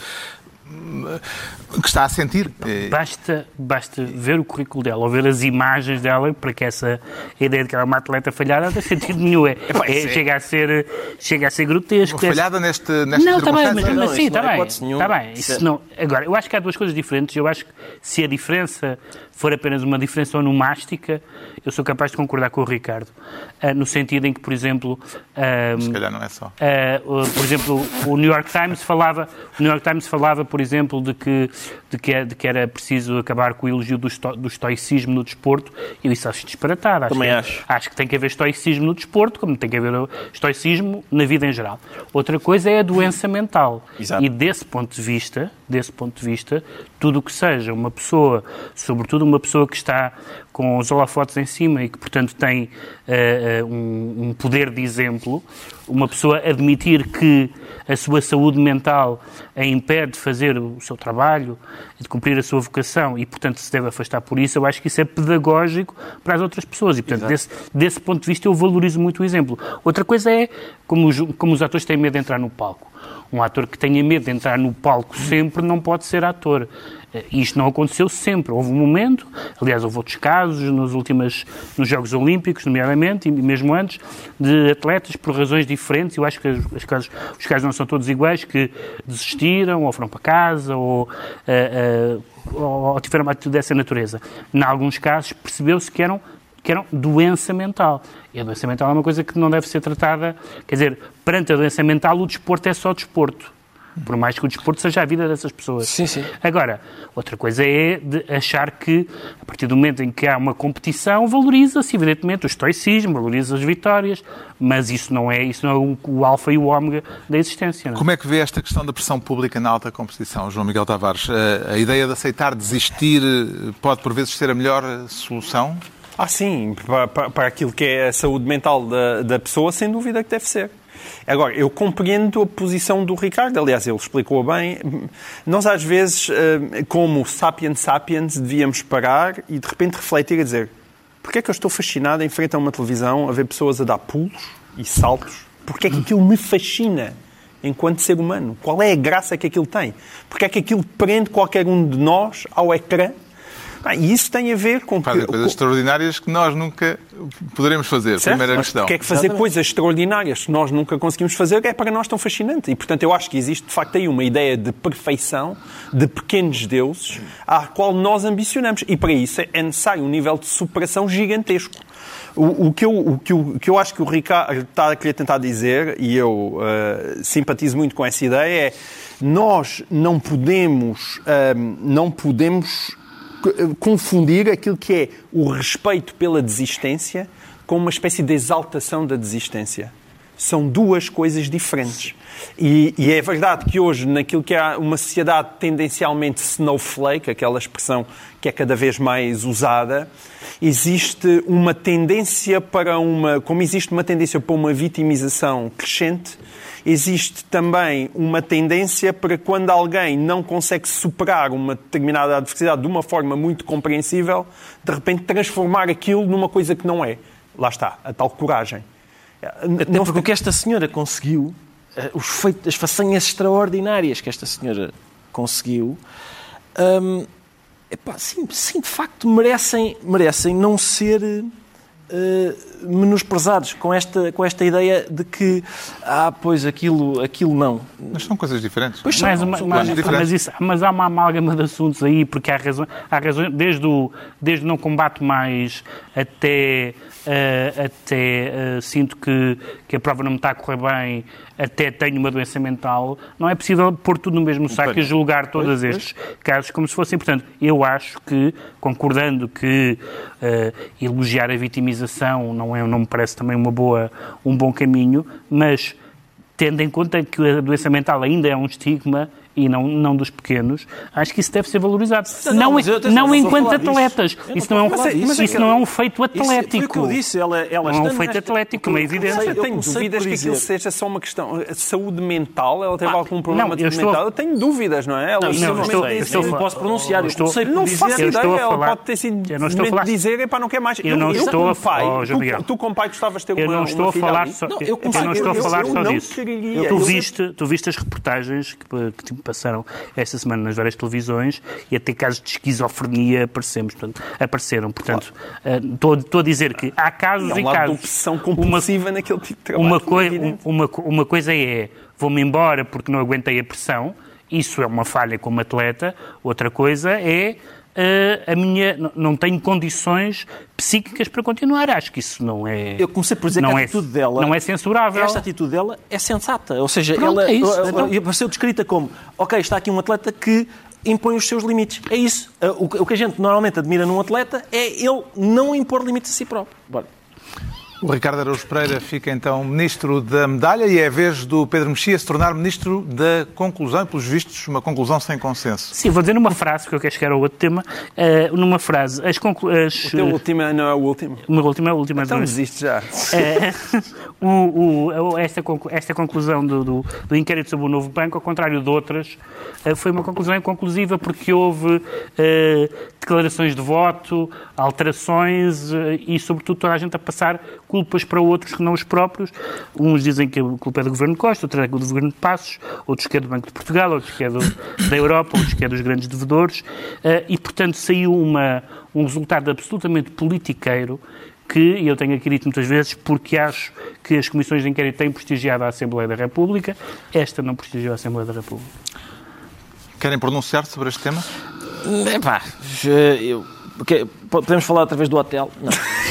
que está a sentir? Basta, basta ver o currículo dela, ou ver as imagens dela, para que essa ideia de que ela é uma atleta falhada não tem sentido nenhum. É, é, chega, a ser, chega a ser grotesco. Uma falhada neste, neste Não, está bem, mas, não, mas sim, está é bem. Está bem. Isso não, agora, eu acho que há duas coisas diferentes. Eu acho que se a diferença for apenas uma diferença onomástica, eu sou capaz de concordar com o Ricardo. Uh, no sentido em que, por exemplo... Uh, Se calhar não é só. Uh, uh, por exemplo, o New York Times falava, o New York Times falava, por exemplo, de que, de que, de que era preciso acabar com o elogio do, esto, do estoicismo no desporto. Eu isso acho disparatado. Acho Também que, acho. Acho que tem que haver estoicismo no desporto, como tem que haver estoicismo na vida em geral. Outra coisa é a doença mental. Exato. E desse ponto de vista, desse ponto de vista, tudo o que seja uma pessoa, sobretudo uma pessoa que está com os holofotes em cima e que, portanto, tem uh, uh, um, um poder de exemplo, uma pessoa admitir que a sua saúde mental a impede de fazer o seu trabalho, de cumprir a sua vocação e, portanto, se deve afastar por isso, eu acho que isso é pedagógico para as outras pessoas. E, portanto, desse, desse ponto de vista, eu valorizo muito o exemplo. Outra coisa é como os, como os atores têm medo de entrar no palco. Um ator que tenha medo de entrar no palco sempre não pode ser ator. Isto não aconteceu sempre. Houve um momento, aliás, houve outros casos nos últimos, nos Jogos Olímpicos, nomeadamente, e mesmo antes, de atletas por razões diferentes. Eu acho que os casos, os casos não são todos iguais, que desistiram, ou foram para casa, ou, uh, uh, ou tiveram uma atitude dessa natureza. Em alguns casos, percebeu-se que eram que eram doença mental. E a doença mental é uma coisa que não deve ser tratada... Quer dizer, perante a doença mental, o desporto é só desporto. Por mais que o desporto seja a vida dessas pessoas. Sim, sim. Agora, outra coisa é de achar que, a partir do momento em que há uma competição, valoriza-se, evidentemente, o estoicismo, valoriza as vitórias, mas isso não é, isso não é o, o alfa e o ômega da existência. Não? Como é que vê esta questão da pressão pública na alta competição, João Miguel Tavares? A, a ideia de aceitar desistir pode, por vezes, ser a melhor solução? Ah, sim, para, para aquilo que é a saúde mental da, da pessoa, sem dúvida que deve ser. Agora, eu compreendo a posição do Ricardo, aliás, ele explicou bem. Nós, às vezes, como sapiens sapiens, devíamos parar e, de repente, refletir e dizer: porquê é que eu estou fascinado em frente a uma televisão a ver pessoas a dar pulos e saltos? Porquê é que aquilo me fascina enquanto ser humano? Qual é a graça que aquilo tem? Porquê é que aquilo prende qualquer um de nós ao ecrã? Ah, e isso tem a ver com... Fazem coisas com... extraordinárias que nós nunca poderemos fazer. Certo? Primeira Mas questão. Porque é que fazer Exatamente. coisas extraordinárias que nós nunca conseguimos fazer é para nós tão fascinante. E, portanto, eu acho que existe, de facto, aí uma ideia de perfeição, de pequenos deuses, à qual nós ambicionamos. E, para isso, é necessário um nível de superação gigantesco. O, o, que eu, o, que eu, o que eu acho que o Ricardo está a querer tentar dizer, e eu uh, simpatizo muito com essa ideia, é nós não podemos... Uh, não podemos confundir aquilo que é o respeito pela desistência com uma espécie de exaltação da desistência. São duas coisas diferentes. E, e é verdade que hoje, naquilo que é uma sociedade tendencialmente snowflake, aquela expressão que é cada vez mais usada, existe uma tendência para uma... Como existe uma tendência para uma vitimização crescente, existe também uma tendência para quando alguém não consegue superar uma determinada adversidade de uma forma muito compreensível, de repente transformar aquilo numa coisa que não é. Lá está, a tal coragem. Até não porque o que esta senhora conseguiu, os feitos, as façanhas extraordinárias que esta senhora conseguiu, hum, epá, sim, sim, de facto merecem, merecem não ser... Uh, menosprezados com esta, com esta ideia de que ah, pois aquilo, aquilo não. Mas são coisas diferentes. Pois são, mas, são mas, coisas mas, diferentes. Mas, isso, mas há uma amálgama de assuntos aí, porque há razões, há razões desde, o, desde não combate mais até, uh, até uh, sinto que, que a prova não me está a correr bem, até tenho uma doença mental. Não é possível pôr tudo no mesmo saco e julgar todos estes casos como se fossem. Portanto, eu acho que, concordando que uh, elogiar a vitimização não, é, não me parece também uma boa, um bom caminho, mas tendo em conta que a doença mental ainda é um estigma e não, não dos pequenos, acho que isso deve ser valorizado. Não, não, não, eu, não enquanto atletas. Isso não, é um, mas, mas isso não é um feito atlético. Isso foi o que eu disse. Ela, ela não é um feito nesta... atlético, como é evidente. Eu tenho dúvidas que aquilo seja só uma questão de saúde mental. Ela teve ah, algum problema não, de saúde estou... mental. Eu tenho dúvidas, não é? Ela, não, não, não, estou, sei, estou, eu não posso pronunciar. Eu estou, sei não dizer, faço eu ideia. estou a Ela falar, pode ter sido eu não estou a falar, dizer, epá, não quer mais. Eu não eu, estou eu, a pai, oh, tu, tu, como pai, gostavas de ter eu uma, não estou uma a falar filha só, não, eu, eu não estou a falar só disso. Tu viste, tu viste as reportagens que, que passaram esta semana nas várias televisões e até casos de esquizofrenia aparecemos, portanto, apareceram. Portanto, claro. uh, estou, estou a dizer que há casos é um e lado casos. De opção compulsiva uma, naquele tipo de trabalho. Uma, coi, uma, uma coisa é vou-me embora porque não aguentei a pressão, isso é uma falha como atleta. Outra coisa é uh, a minha, não, não tenho condições psíquicas para continuar. Acho que isso não é... Eu comecei por dizer que a atitude é, dela... Não é censurável. Esta atitude dela é sensata. Ou seja, Pronto, ela é isso, então. apareceu descrita como ok, está aqui um atleta que impõe os seus limites. É isso. O que a gente normalmente admira num atleta é ele não impor limites a si próprio. Bora. O Ricardo Araújo Pereira fica então Ministro da Medalha e é a vez do Pedro Mexia se tornar Ministro da Conclusão, e pelos vistos uma conclusão sem consenso. Sim, vou dizer numa frase, porque eu quero chegar ao outro tema, uh, numa frase, as conclusões... O teu último não é o último? O meu último é o último. Então desiste já. Uh, o, o, esta, esta conclusão do, do, do inquérito sobre o novo banco, ao contrário de outras, uh, foi uma conclusão inconclusiva porque houve uh, declarações de voto, alterações uh, e, sobretudo, toda a gente a passar culpas para outros que não os próprios. Uns dizem que a culpa é do Governo Costa, outros é do Governo de Passos, outros que é do Banco de Portugal, outros que é do, da Europa, outros que é dos grandes devedores. Uh, e, portanto, saiu uma, um resultado absolutamente politiqueiro que, e eu tenho aqui dito muitas vezes, porque acho que as comissões de inquérito têm prestigiado a Assembleia da República, esta não prestigiou a Assembleia da República. Querem pronunciar-se sobre este tema? É pá, eu, podemos falar através do hotel? Não.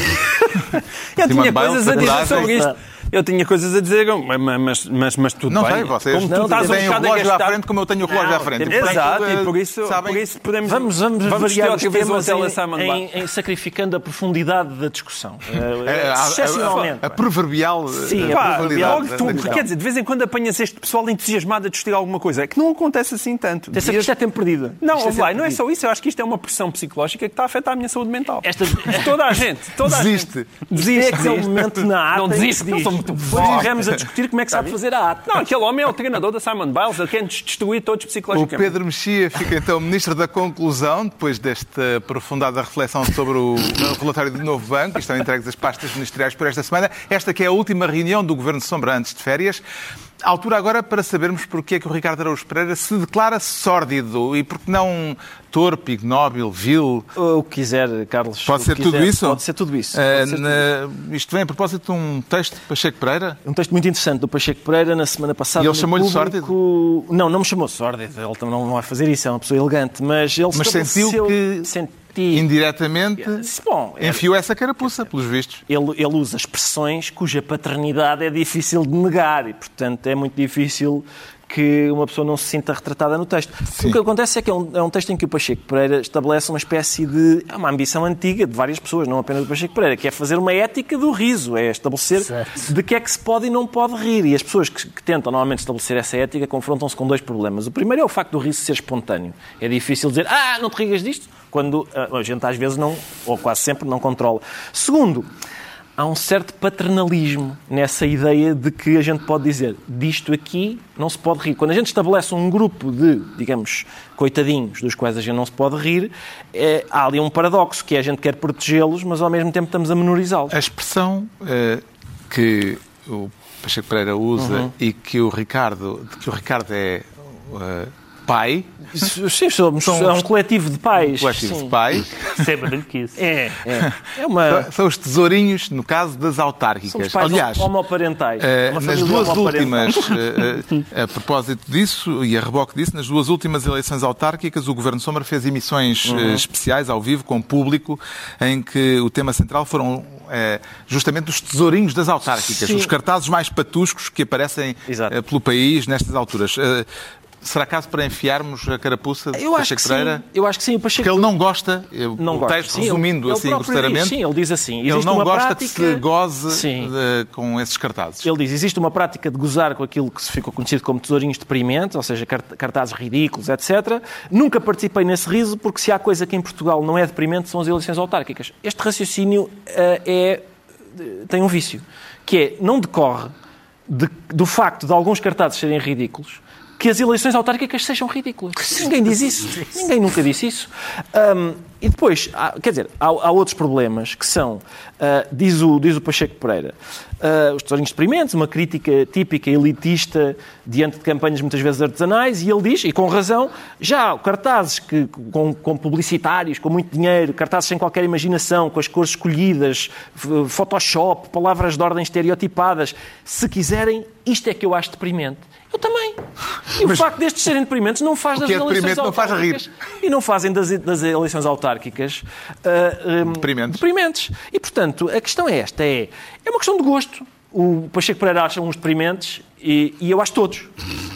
Eu tinha coisas a dizer sobre isto. Eu tinha coisas a dizer, mas, mas, mas tudo não bem. Não sei, vocês como não, tu estás têm o relógio gastar... à frente como eu tenho o relógio não, à frente. Tem... Exato, portanto, e por isso, sabem... por isso podemos... Vamos, vamos, vamos variar os temas temas em, em, em sacrificando a profundidade da discussão. É, a, excepcionalmente. A, a, a proverbial... Sim, a pá, proverbial tu, tu, quer dizer, de vez em quando apanhas este pessoal entusiasmado a discutir alguma coisa. É que não acontece assim tanto. Essa Dias... Isto é tempo perdido. Não, é vai, não é só isso. Eu acho que isto é uma pressão psicológica que está a afetar a minha saúde mental. Esta... Toda a gente. Toda desiste. A gente. Desiste. É aquele momento na ata. Não desiste, não são muito Vamos a discutir como é que sabe fazer a ata. Não, aquele homem é o treinador da Simon Biles, ele quer nos destruir todos psicologicamente. O Pedro Mexia fica então Ministro da Conclusão, depois desta aprofundada reflexão sobre o relatório do novo banco, estão entregues as pastas ministeriais por esta semana. Esta que é a última reunião do Governo de Sombra antes de férias. A altura agora para sabermos porque é que o Ricardo Araújo Pereira se declara sórdido e porque não torpe, ignóbil, vil. O que quiser, Carlos. Pode ser quiser, tudo isso? Pode ser tudo isso. Uh, ser na... tudo isso. Isto vem a propósito de um texto de Pacheco Pereira? Um texto muito interessante do Pacheco Pereira na semana passada. E ele chamou-lhe público... sórdido? Não, não me chamou sórdido. Ele também não vai fazer isso, é uma pessoa elegante. Mas ele mas sentiu que... Senti... indiretamente Bom, enfiou essa carapuça, pelos vistos. Ele, ele usa expressões cuja paternidade é difícil de negar e, portanto, é muito difícil que uma pessoa não se sinta retratada no texto. Sim. O que acontece é que é um, é um texto em que o Pacheco Pereira estabelece uma espécie de... É uma ambição antiga de várias pessoas, não apenas do Pacheco Pereira, que é fazer uma ética do riso, é estabelecer certo. De que é que se pode e não pode rir. E as pessoas que, que tentam normalmente estabelecer essa ética confrontam-se com dois problemas. O primeiro é o facto do riso ser espontâneo. É difícil dizer, ah, não te rigas disto, quando a gente às vezes não, ou quase sempre, não controla. Segundo, há um certo paternalismo nessa ideia de que a gente pode dizer disto aqui não se pode rir. Quando a gente estabelece um grupo de, digamos, coitadinhos dos quais a gente não se pode rir, é, há ali um paradoxo, que é a gente quer protegê-los, mas ao mesmo tempo estamos a menorizá-los. A expressão uh, que o Pacheco Pereira usa uhum. e que o Ricardo, que o Ricardo é uh, pai... Sim, somos são é um coletivo de pais. Um coletivo sim. de pais. Sempre que isso. É, é. é uma... São os tesourinhos, no caso das autárquicas. Pais aliás, homoparentais. Uh, nas duas últimas, uh, uh, a propósito disso, e a reboque disso, nas duas últimas eleições autárquicas, o Governo Sombra fez emissões uhum. uh, especiais, ao vivo, com público, em que o tema central foram uh, justamente os tesourinhos das autárquicas, sim. os cartazes mais patuscos que aparecem uh, pelo país nestas alturas. Uh, Será caso para enfiarmos a carapuça de eu Pacheco Pereira? Eu acho que sim. O Pacheco... Porque ele não gosta, não o gosta. texto Sim, resumindo ele, assim ele grosseiramente, sim, ele diz assim. Ele não gosta prática... que se goze de, com esses cartazes. Ele diz, existe uma prática de gozar com aquilo que se ficou conhecido como tesourinhos deprimentes, ou seja, cartazes ridículos, etcétera. Nunca participei nesse riso, porque se há coisa que em Portugal não é deprimente são as eleições autárquicas. Este raciocínio uh, é, tem um vício, que é, não decorre de, do facto de alguns cartazes serem ridículos, que as eleições autárquicas sejam ridículas. Ninguém diz isso. Ninguém nunca disse isso. Um, e depois, há, quer dizer, há, há outros problemas que são, uh, diz, o, diz o Pacheco Pereira, uh, os tesourinhos deprimentes, uma crítica típica elitista diante de campanhas muitas vezes artesanais, e ele diz, e com razão, já cartazes que, com, com publicitários, com muito dinheiro, cartazes sem qualquer imaginação, com as cores escolhidas, Photoshop, palavras de ordem estereotipadas, se quiserem, isto é que eu acho deprimente. Eu também. E Mas o facto destes serem deprimentes não faz das é eleições não faz autárquicas... rir. E não fazem das, das eleições autárquicas uh, um, deprimentes. deprimentes. E, portanto, a questão é esta. É, é uma questão de gosto. O Pacheco Pereira acha uns deprimentes e, e eu acho todos.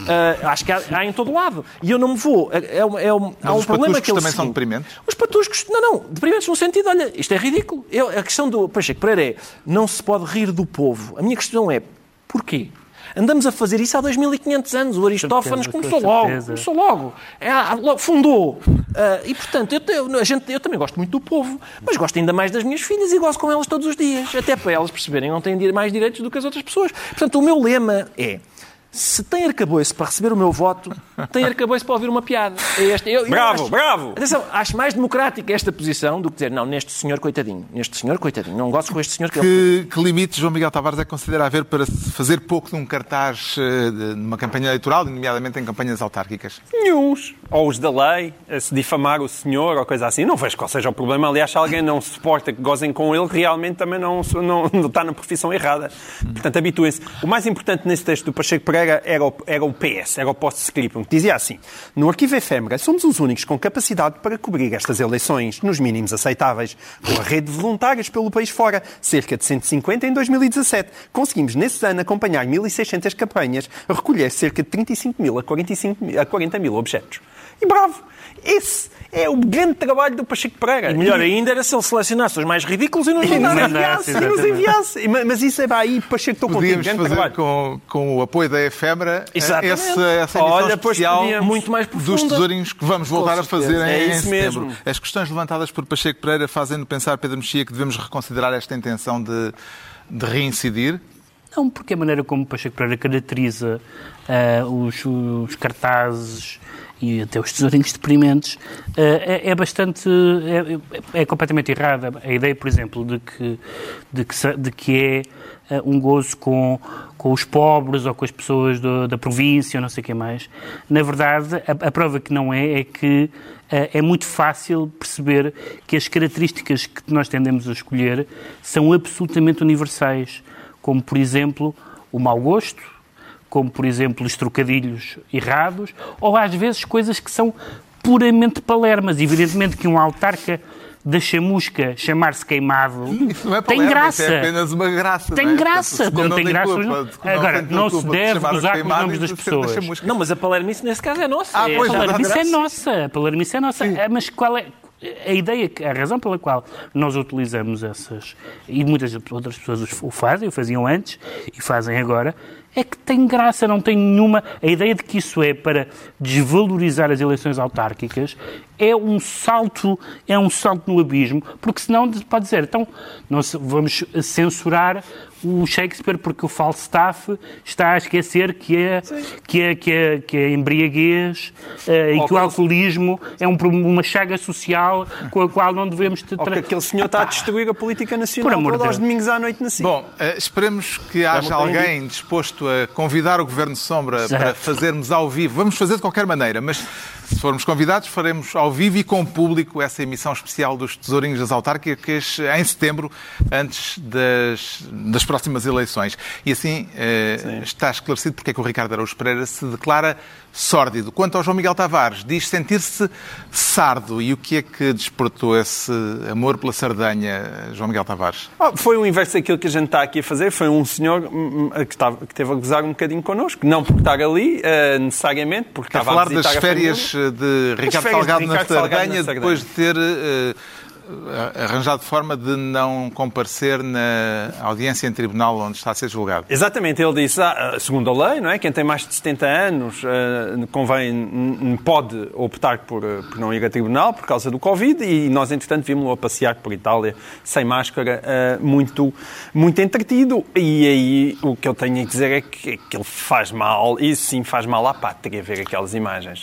Uh, acho que há, há em todo lado. E eu não me vou. É, é, é, um, há um problema que é o também seguinte, são deprimentes? Os patuscos, não, não, deprimentes no sentido, olha, isto é ridículo. Eu, a questão do Pacheco Pereira é, não se pode rir do povo. A minha questão é, porquê? Andamos a fazer isso há dois mil e quinhentos anos. O Aristófanes começou logo. Começou logo. É, logo fundou. Uh, e, portanto, eu, eu, a gente, eu também gosto muito do povo, mas gosto ainda mais das minhas filhas e gosto com elas todos os dias. Até para elas perceberem que não têm mais direitos do que as outras pessoas. Portanto, o meu lema é, se tem arcabouço para receber o meu voto, tem arcabouço para ouvir uma piada. É este, eu, eu bravo, acho, bravo! Atenção, acho mais democrática esta posição do que dizer, não, neste senhor coitadinho, neste senhor coitadinho, não gosto com este senhor que... Que, ele... que limites João Miguel Tavares é que considera haver para se fazer pouco num cartaz uh, de, numa campanha eleitoral, nomeadamente em campanhas autárquicas? Nenhuns. Ou os da lei, se difamar o senhor ou coisa assim. Não vejo qual seja o problema. Aliás, se alguém não suporta que gozem com ele, realmente também não, não, não está na profissão errada. Portanto, habituem-se. O mais importante nesse texto do Pacheco Pereira era o, era o P S, era o post-scriptum, que dizia assim: no arquivo efêmera, somos os únicos com capacidade para cobrir estas eleições nos mínimos aceitáveis. Com a rede de voluntários pelo país fora, cerca de cento e cinquenta em dois mil e dezassete. Conseguimos, nesse ano, acompanhar mil e seiscentas campanhas, a recolher cerca de trinta e cinco mil a quarenta e cinco mil, a quarenta mil objetos. E bravo! Esse é o grande trabalho do Pacheco Pereira. E melhor ainda era se ele selecionasse os mais ridículos e nos enviasse. E nos enviasse. Mas isso é para aí, Pacheco, estou contigo. Podíamos fazer trabalho. Com, com o apoio da efêmera essa, essa emissão Olha, especial muito mais dos tesourinhos que vamos voltar a fazer em, é em isso setembro. Mesmo. As questões levantadas por Pacheco Pereira fazem-no pensar, Pedro Mexia, que devemos reconsiderar esta intenção de, de reincidir? Não, porque a maneira como Pacheco Pereira caracteriza uh, os, os cartazes e até os tesourinhos deprimentes, uh, é, é bastante... É, é completamente errada. A ideia, por exemplo, de que, de que, de que é uh, um gozo com, com os pobres ou com as pessoas do, da província ou não sei o que mais. Na verdade, a, a prova que não é, é que uh, é muito fácil perceber que as características que nós tendemos a escolher são absolutamente universais, como, por exemplo, o mau gosto, como, por exemplo, os trocadilhos errados, ou às vezes coisas que são puramente palermas. Evidentemente que um autarca da chamusca chamar-se Queimado isso não é palerma, tem graça. Isso é apenas uma graça. Tem não é? graça. Como não tem, tem graça. culpa, não. Agora, não, não tem se culpa deve de gozar com os nomes das da pessoas. Não, mas a palermice nesse caso é nossa. Ah, é, pois, a A palermice é graça. nossa. A palermice é nossa. É, mas qual é... A ideia, a razão pela qual nós utilizamos essas, e muitas outras pessoas o fazem, o faziam antes e fazem agora, é que tem graça, não tem nenhuma... A ideia de que isso é para desvalorizar as eleições autárquicas é um salto, é um salto no abismo, porque senão pode dizer, então, nós vamos censurar o Shakespeare porque o Falstaff está a esquecer que é, que é, que é, que é embriaguez uh, e que o alcoolismo é um, uma chaga social com a qual não devemos... Tra... Ou que aquele senhor está a destruir a política nacional Por amor todos de aos Deus. domingos à noite na C I C. Bom, uh, esperemos que haja alguém disposto a convidar o Governo de Sombra Exato. para fazermos ao vivo. Vamos fazer de qualquer maneira, mas se formos convidados, faremos ao vivo e com o público essa emissão especial dos tesourinhos das autárquicas em setembro, antes das, das próximas eleições. E assim eh, está esclarecido porque é que o Ricardo Araújo Pereira se declara sórdido. Quanto ao João Miguel Tavares, diz sentir-se sardo. E o que é que despertou esse amor pela Sardanha, João Miguel Tavares? Oh, foi o inverso daquilo que a gente está aqui a fazer. Foi um senhor hum, que, estava, que teve a gozar um bocadinho connosco. Não por estar ali, uh, necessariamente, porque Quer estava falar a visitar das a férias família. de Ricardo férias de Salgado, Ricardo na, Salgado Sardanha, na Sardanha, depois de ter uh, arranjado forma de não comparecer na audiência em tribunal onde está a ser julgado. Exatamente, ele disse, ah, segundo a lei, não é? Quem tem mais de setenta anos uh, convém, pode optar por, por não ir a tribunal por causa do Covid, e nós, entretanto, vimos-lo a passear por Itália sem máscara, uh, muito, muito entretido. E aí o que eu tenho a dizer é que, que ele faz mal, isso sim faz mal à pátria, ver aquelas imagens.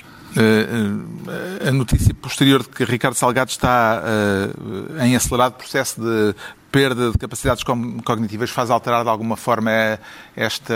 Uh, a notícia posterior de que Ricardo Salgado está uh, em acelerado processo de perda de capacidades cognitivas faz alterar de alguma forma esta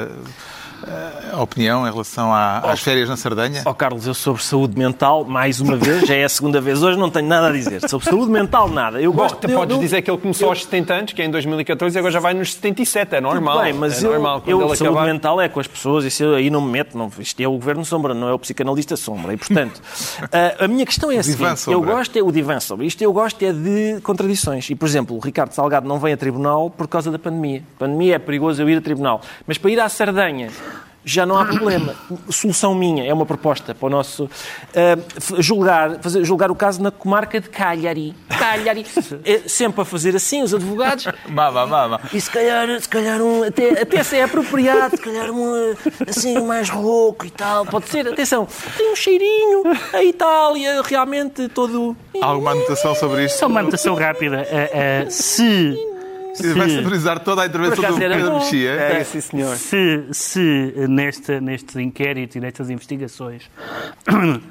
uh, opinião em relação à, às férias na Sardanha? Ó oh, Carlos, eu sobre saúde mental, mais uma vez, já é a segunda vez hoje, não tenho nada a dizer. Sobre saúde mental, nada. Eu Bom, gosto tu de, podes eu, dizer que ele começou eu, aos setenta anos, que é em dois mil e catorze, e agora já vai nos setenta e sete, é normal. Bem, mas é eu, normal, eu ele saúde acabar... mental é com as pessoas, isso eu, aí não me meto, não, isto é o Governo Sombra, não é o psicanalista Sombra, e portanto, a, a minha questão é a seguinte, eu gosto é o Divan Sombra, isto eu gosto é de contradições, e por exemplo, o Ricardo Salgado não vem a tribunal por causa da pandemia. A pandemia é perigoso eu ir a tribunal, mas para ir à Sardanha já não há problema. Solução minha, é uma proposta para o nosso... Uh, julgar, fazer, julgar o caso na comarca de Cagliari. Cagliari. É, sempre a fazer assim, os advogados. Mama, mama. E se calhar, se calhar um... Até, até se é apropriado, se calhar um assim, mais rouco e tal. Pode ser, atenção, tem um cheirinho. A Itália, realmente, todo... Há alguma anotação sobre isto? Só uma anotação rápida. Uh, uh, se... Se, vai sonorizar toda a intervenção do Pedro Mexia. É, sim, senhor. Se, se nesta, nestes inquéritos e nestas investigações uh,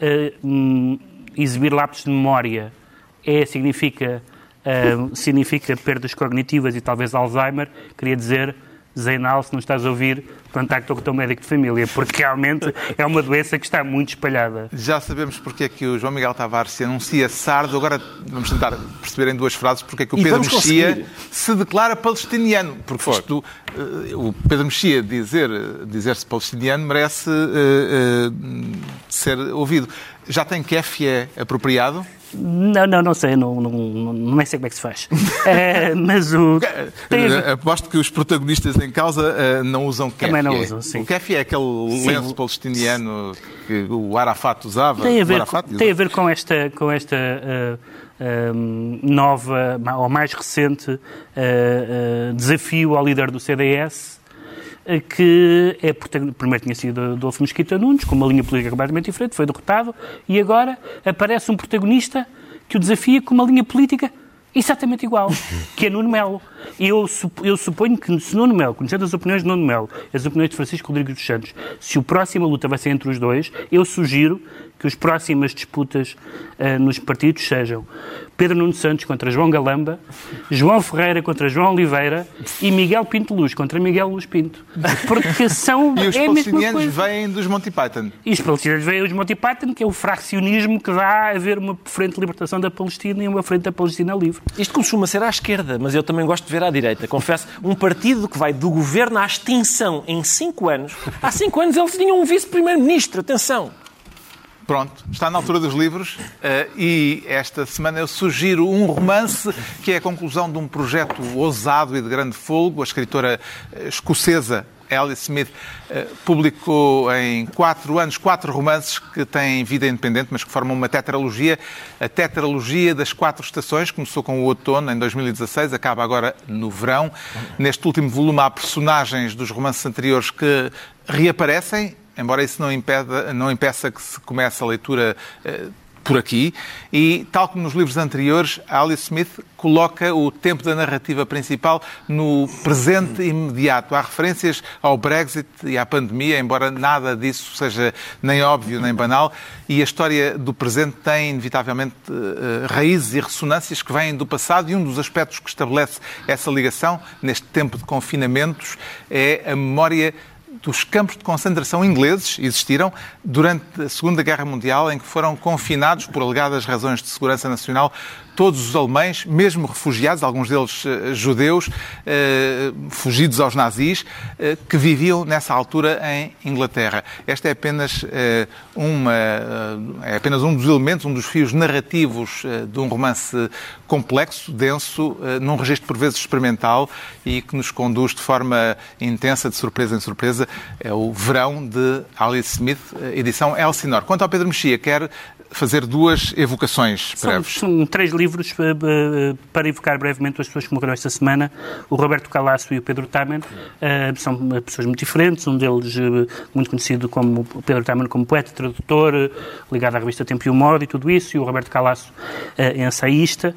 um, exibir lapsos de memória é, significa, uh, significa perdas cognitivas e talvez Alzheimer, queria dizer, Zeinal, se não estás a ouvir, contacta com o teu médico de família, porque realmente é uma doença que está muito espalhada. Já sabemos porque é que o João Miguel Tavares se anuncia sardo. Agora vamos tentar perceber em duas frases porque é que o E Pedro vamos Mexia conseguir. se declara palestiniano. Porque isto, uh, o Pedro Mexia dizer, dizer-se palestiniano merece uh, uh, ser ouvido. Já tem Q F E apropriado? Não, não, não sei, não, não, não, nem sei como é que se faz. uh, mas o... Tem a ver... Aposto que os protagonistas em causa uh, não usam Q F E. Também não usam, sim. O Q F E é aquele Sim. lenço palestiniano que o Arafat usava. Tem a ver, Arafat com, tem a ver com esta, com esta uh, uh, nova, ou mais recente, uh, uh, desafio ao líder do C D S, uh, que é, primeiro tinha sido Adolfo Mesquita Nunes, com uma linha política completamente diferente, foi derrotado, e agora aparece um protagonista que o desafia com uma linha política exatamente igual, que é Nuno Melo. E eu, eu suponho que se Nuno Melo, conhecendo as opiniões de Nuno Melo, as opiniões de Francisco Rodrigues dos Santos, se a próxima luta vai ser entre os dois, eu sugiro que as próximas disputas uh, nos partidos sejam Pedro Nuno Santos contra João Galamba, João Ferreira contra João Oliveira e Miguel Pinto Luz contra Miguel Luz Pinto. Porque são... E os é palestinianos vêm dos Monty Python. E os palestinianos vêm dos Monty Python, que é o fraccionismo que dá a haver uma frente de libertação da Palestina e uma frente da Palestina livre. Isto costuma ser à esquerda, mas eu também gosto de ver à direita. Confesso, um partido que vai do governo à extinção em cinco anos. Há cinco anos eles tinham um vice-primeiro-ministro, atenção. Pronto, está na altura dos livros uh, e esta semana eu sugiro um romance que é a conclusão de um projeto ousado e de grande fôlego. A escritora escocesa Alice Smith uh, publicou em quatro anos quatro romances que têm vida independente, mas que formam uma tetralogia. A tetralogia das quatro estações começou com o outono, em dois mil e dezasseis, acaba agora no verão. Neste último volume há personagens dos romances anteriores que reaparecem, embora isso não, impeda, não impeça que se comece a leitura uh, por aqui. E, tal como nos livros anteriores, Alice Smith coloca o tempo da narrativa principal no presente imediato. Há referências ao Brexit e à pandemia, embora nada disso seja nem óbvio nem banal. E a história do presente tem, inevitavelmente, uh, raízes e ressonâncias que vêm do passado. E um dos aspectos que estabelece essa ligação, neste tempo de confinamentos, é a memória dos campos de concentração ingleses existiram durante a Segunda Guerra Mundial, em que foram confinados, por alegadas razões de segurança nacional, todos os alemães, mesmo refugiados, alguns deles uh, judeus, uh, fugidos aos nazis, uh, que viviam nessa altura em Inglaterra. Esta é apenas, uh, uma, uh, é apenas um dos elementos, um dos fios narrativos uh, de um romance complexo, denso, uh, num registro por vezes experimental e que nos conduz de forma intensa, de surpresa em surpresa. É o Verão de Alice Smith, edição Elsinore. Quanto ao Pedro Mexia, quer fazer duas evocações breves. São, são três livros uh, para evocar brevemente as pessoas que morreram esta semana. O Roberto Calasso e o Pedro Tamen. Uh, são pessoas muito diferentes. Um deles uh, muito conhecido como o Pedro Tamen como poeta, tradutor, uh, ligado à revista Tempo e o Modo e tudo isso. E o Roberto Calasso uh, ensaísta.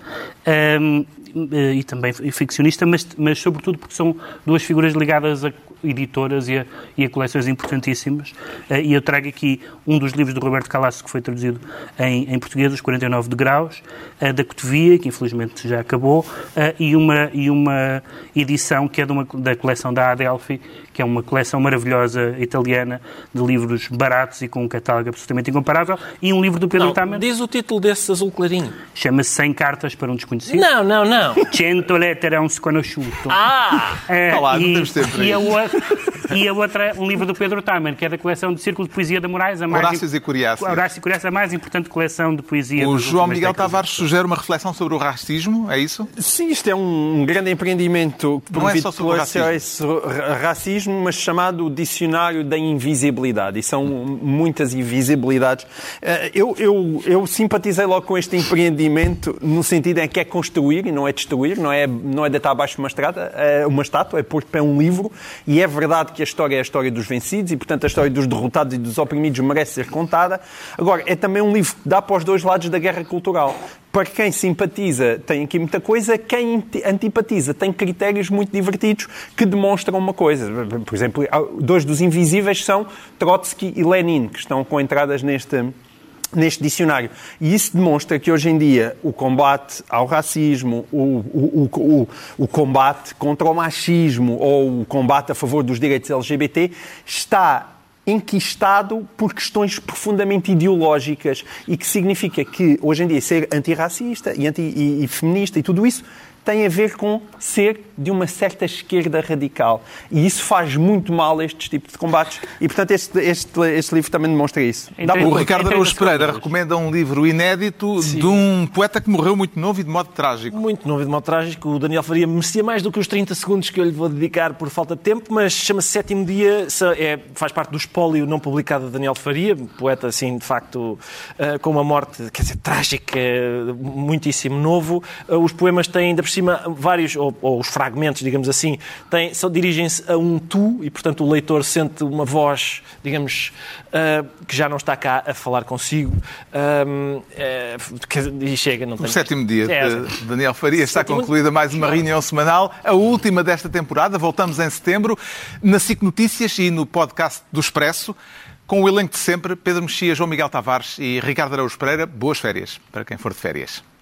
Um, e também ficcionista, mas, mas sobretudo porque são duas figuras ligadas a editoras e a, e a coleções importantíssimas. Uh, e eu trago aqui um dos livros do Roberto Calasso que foi traduzido em, em português, Os quarenta e nove degraus, uh, da Cotovia, que infelizmente já acabou, uh, e, uma, e uma edição que é de uma, da coleção da Adelphi, que é uma coleção maravilhosa italiana de livros baratos e com um catálogo absolutamente incomparável, e um livro do Pedro Tamen. Diz o título desse azul clarinho. Chama-se cem cartas para um desconhecido. Não, não, não. Cento lettere a un sconosciuto. Ah! É, Olá, não e, temos tempo para e, a isso. outra, E a outra, um livro do Pedro Tamer, que é da coleção de Círculo de Poesia de Moraes. A mais Horácios e Coriáceos. Horácio e Coriáceos, a mais importante coleção de poesia. O João Miguel Tavares sugere uma reflexão sobre o racismo, é isso? Sim, isto é um grande empreendimento Não é só sobre o racismo. esse racismo, mas chamado Dicionário da Invisibilidade. E são muitas invisibilidades. Eu, eu, eu simpatizei logo com este empreendimento no sentido em que é construir e não é destruir, não é, não é deitar abaixo uma, estrada, é uma estátua, é pôr de pé um livro. E é verdade que a história é a história dos vencidos e, portanto, a história dos derrotados e dos oprimidos merece ser contada. Agora, é também um livro que dá para os dois lados da guerra cultural. Para quem simpatiza tem aqui muita coisa, quem antipatiza tem critérios muito divertidos que demonstram uma coisa. Por exemplo, dois dos invisíveis são Trotsky e Lenin, que estão com entradas neste, neste dicionário. E isso demonstra que hoje em dia o combate ao racismo, o, o, o, o, o combate contra o machismo ou o combate a favor dos direitos L G B T está enquistado por questões profundamente ideológicas e que significa que, hoje em dia, ser antirracista e, anti, e, e feminista e tudo isso tem a ver com ser de uma certa esquerda radical. E isso faz muito mal a estes tipos de combates. E, portanto, este, este, este livro também demonstra isso. Dá o Ricardo Araújo Pereira recomenda um livro inédito Sim. de um poeta que morreu muito novo e de modo trágico. Muito novo e de modo trágico. O Daniel Faria merecia mais do que os trinta segundos que eu lhe vou dedicar por falta de tempo, mas chama-se Sétimo Dia, é, faz parte do espólio não publicado de Daniel Faria, poeta, assim, de facto, uh, com uma morte, quer dizer, trágica, muitíssimo novo. Uh, os poemas têm, ainda por cima, vários, ou, ou os fragmentos, digamos assim, têm, só dirigem-se a um tu e, portanto, o leitor sente uma voz, digamos, uh, que já não está cá a falar consigo. Uh, uh, e chega, não tem. O Sétimo Dia é, de Daniel Faria está sétimo... concluída mais uma reunião semanal, a última desta temporada. Voltamos em setembro, na SIC Notícias e no podcast do Expresso, com o elenco de sempre, Pedro Mexia, João Miguel Tavares e Ricardo Araújo Pereira. Boas férias para quem for de férias.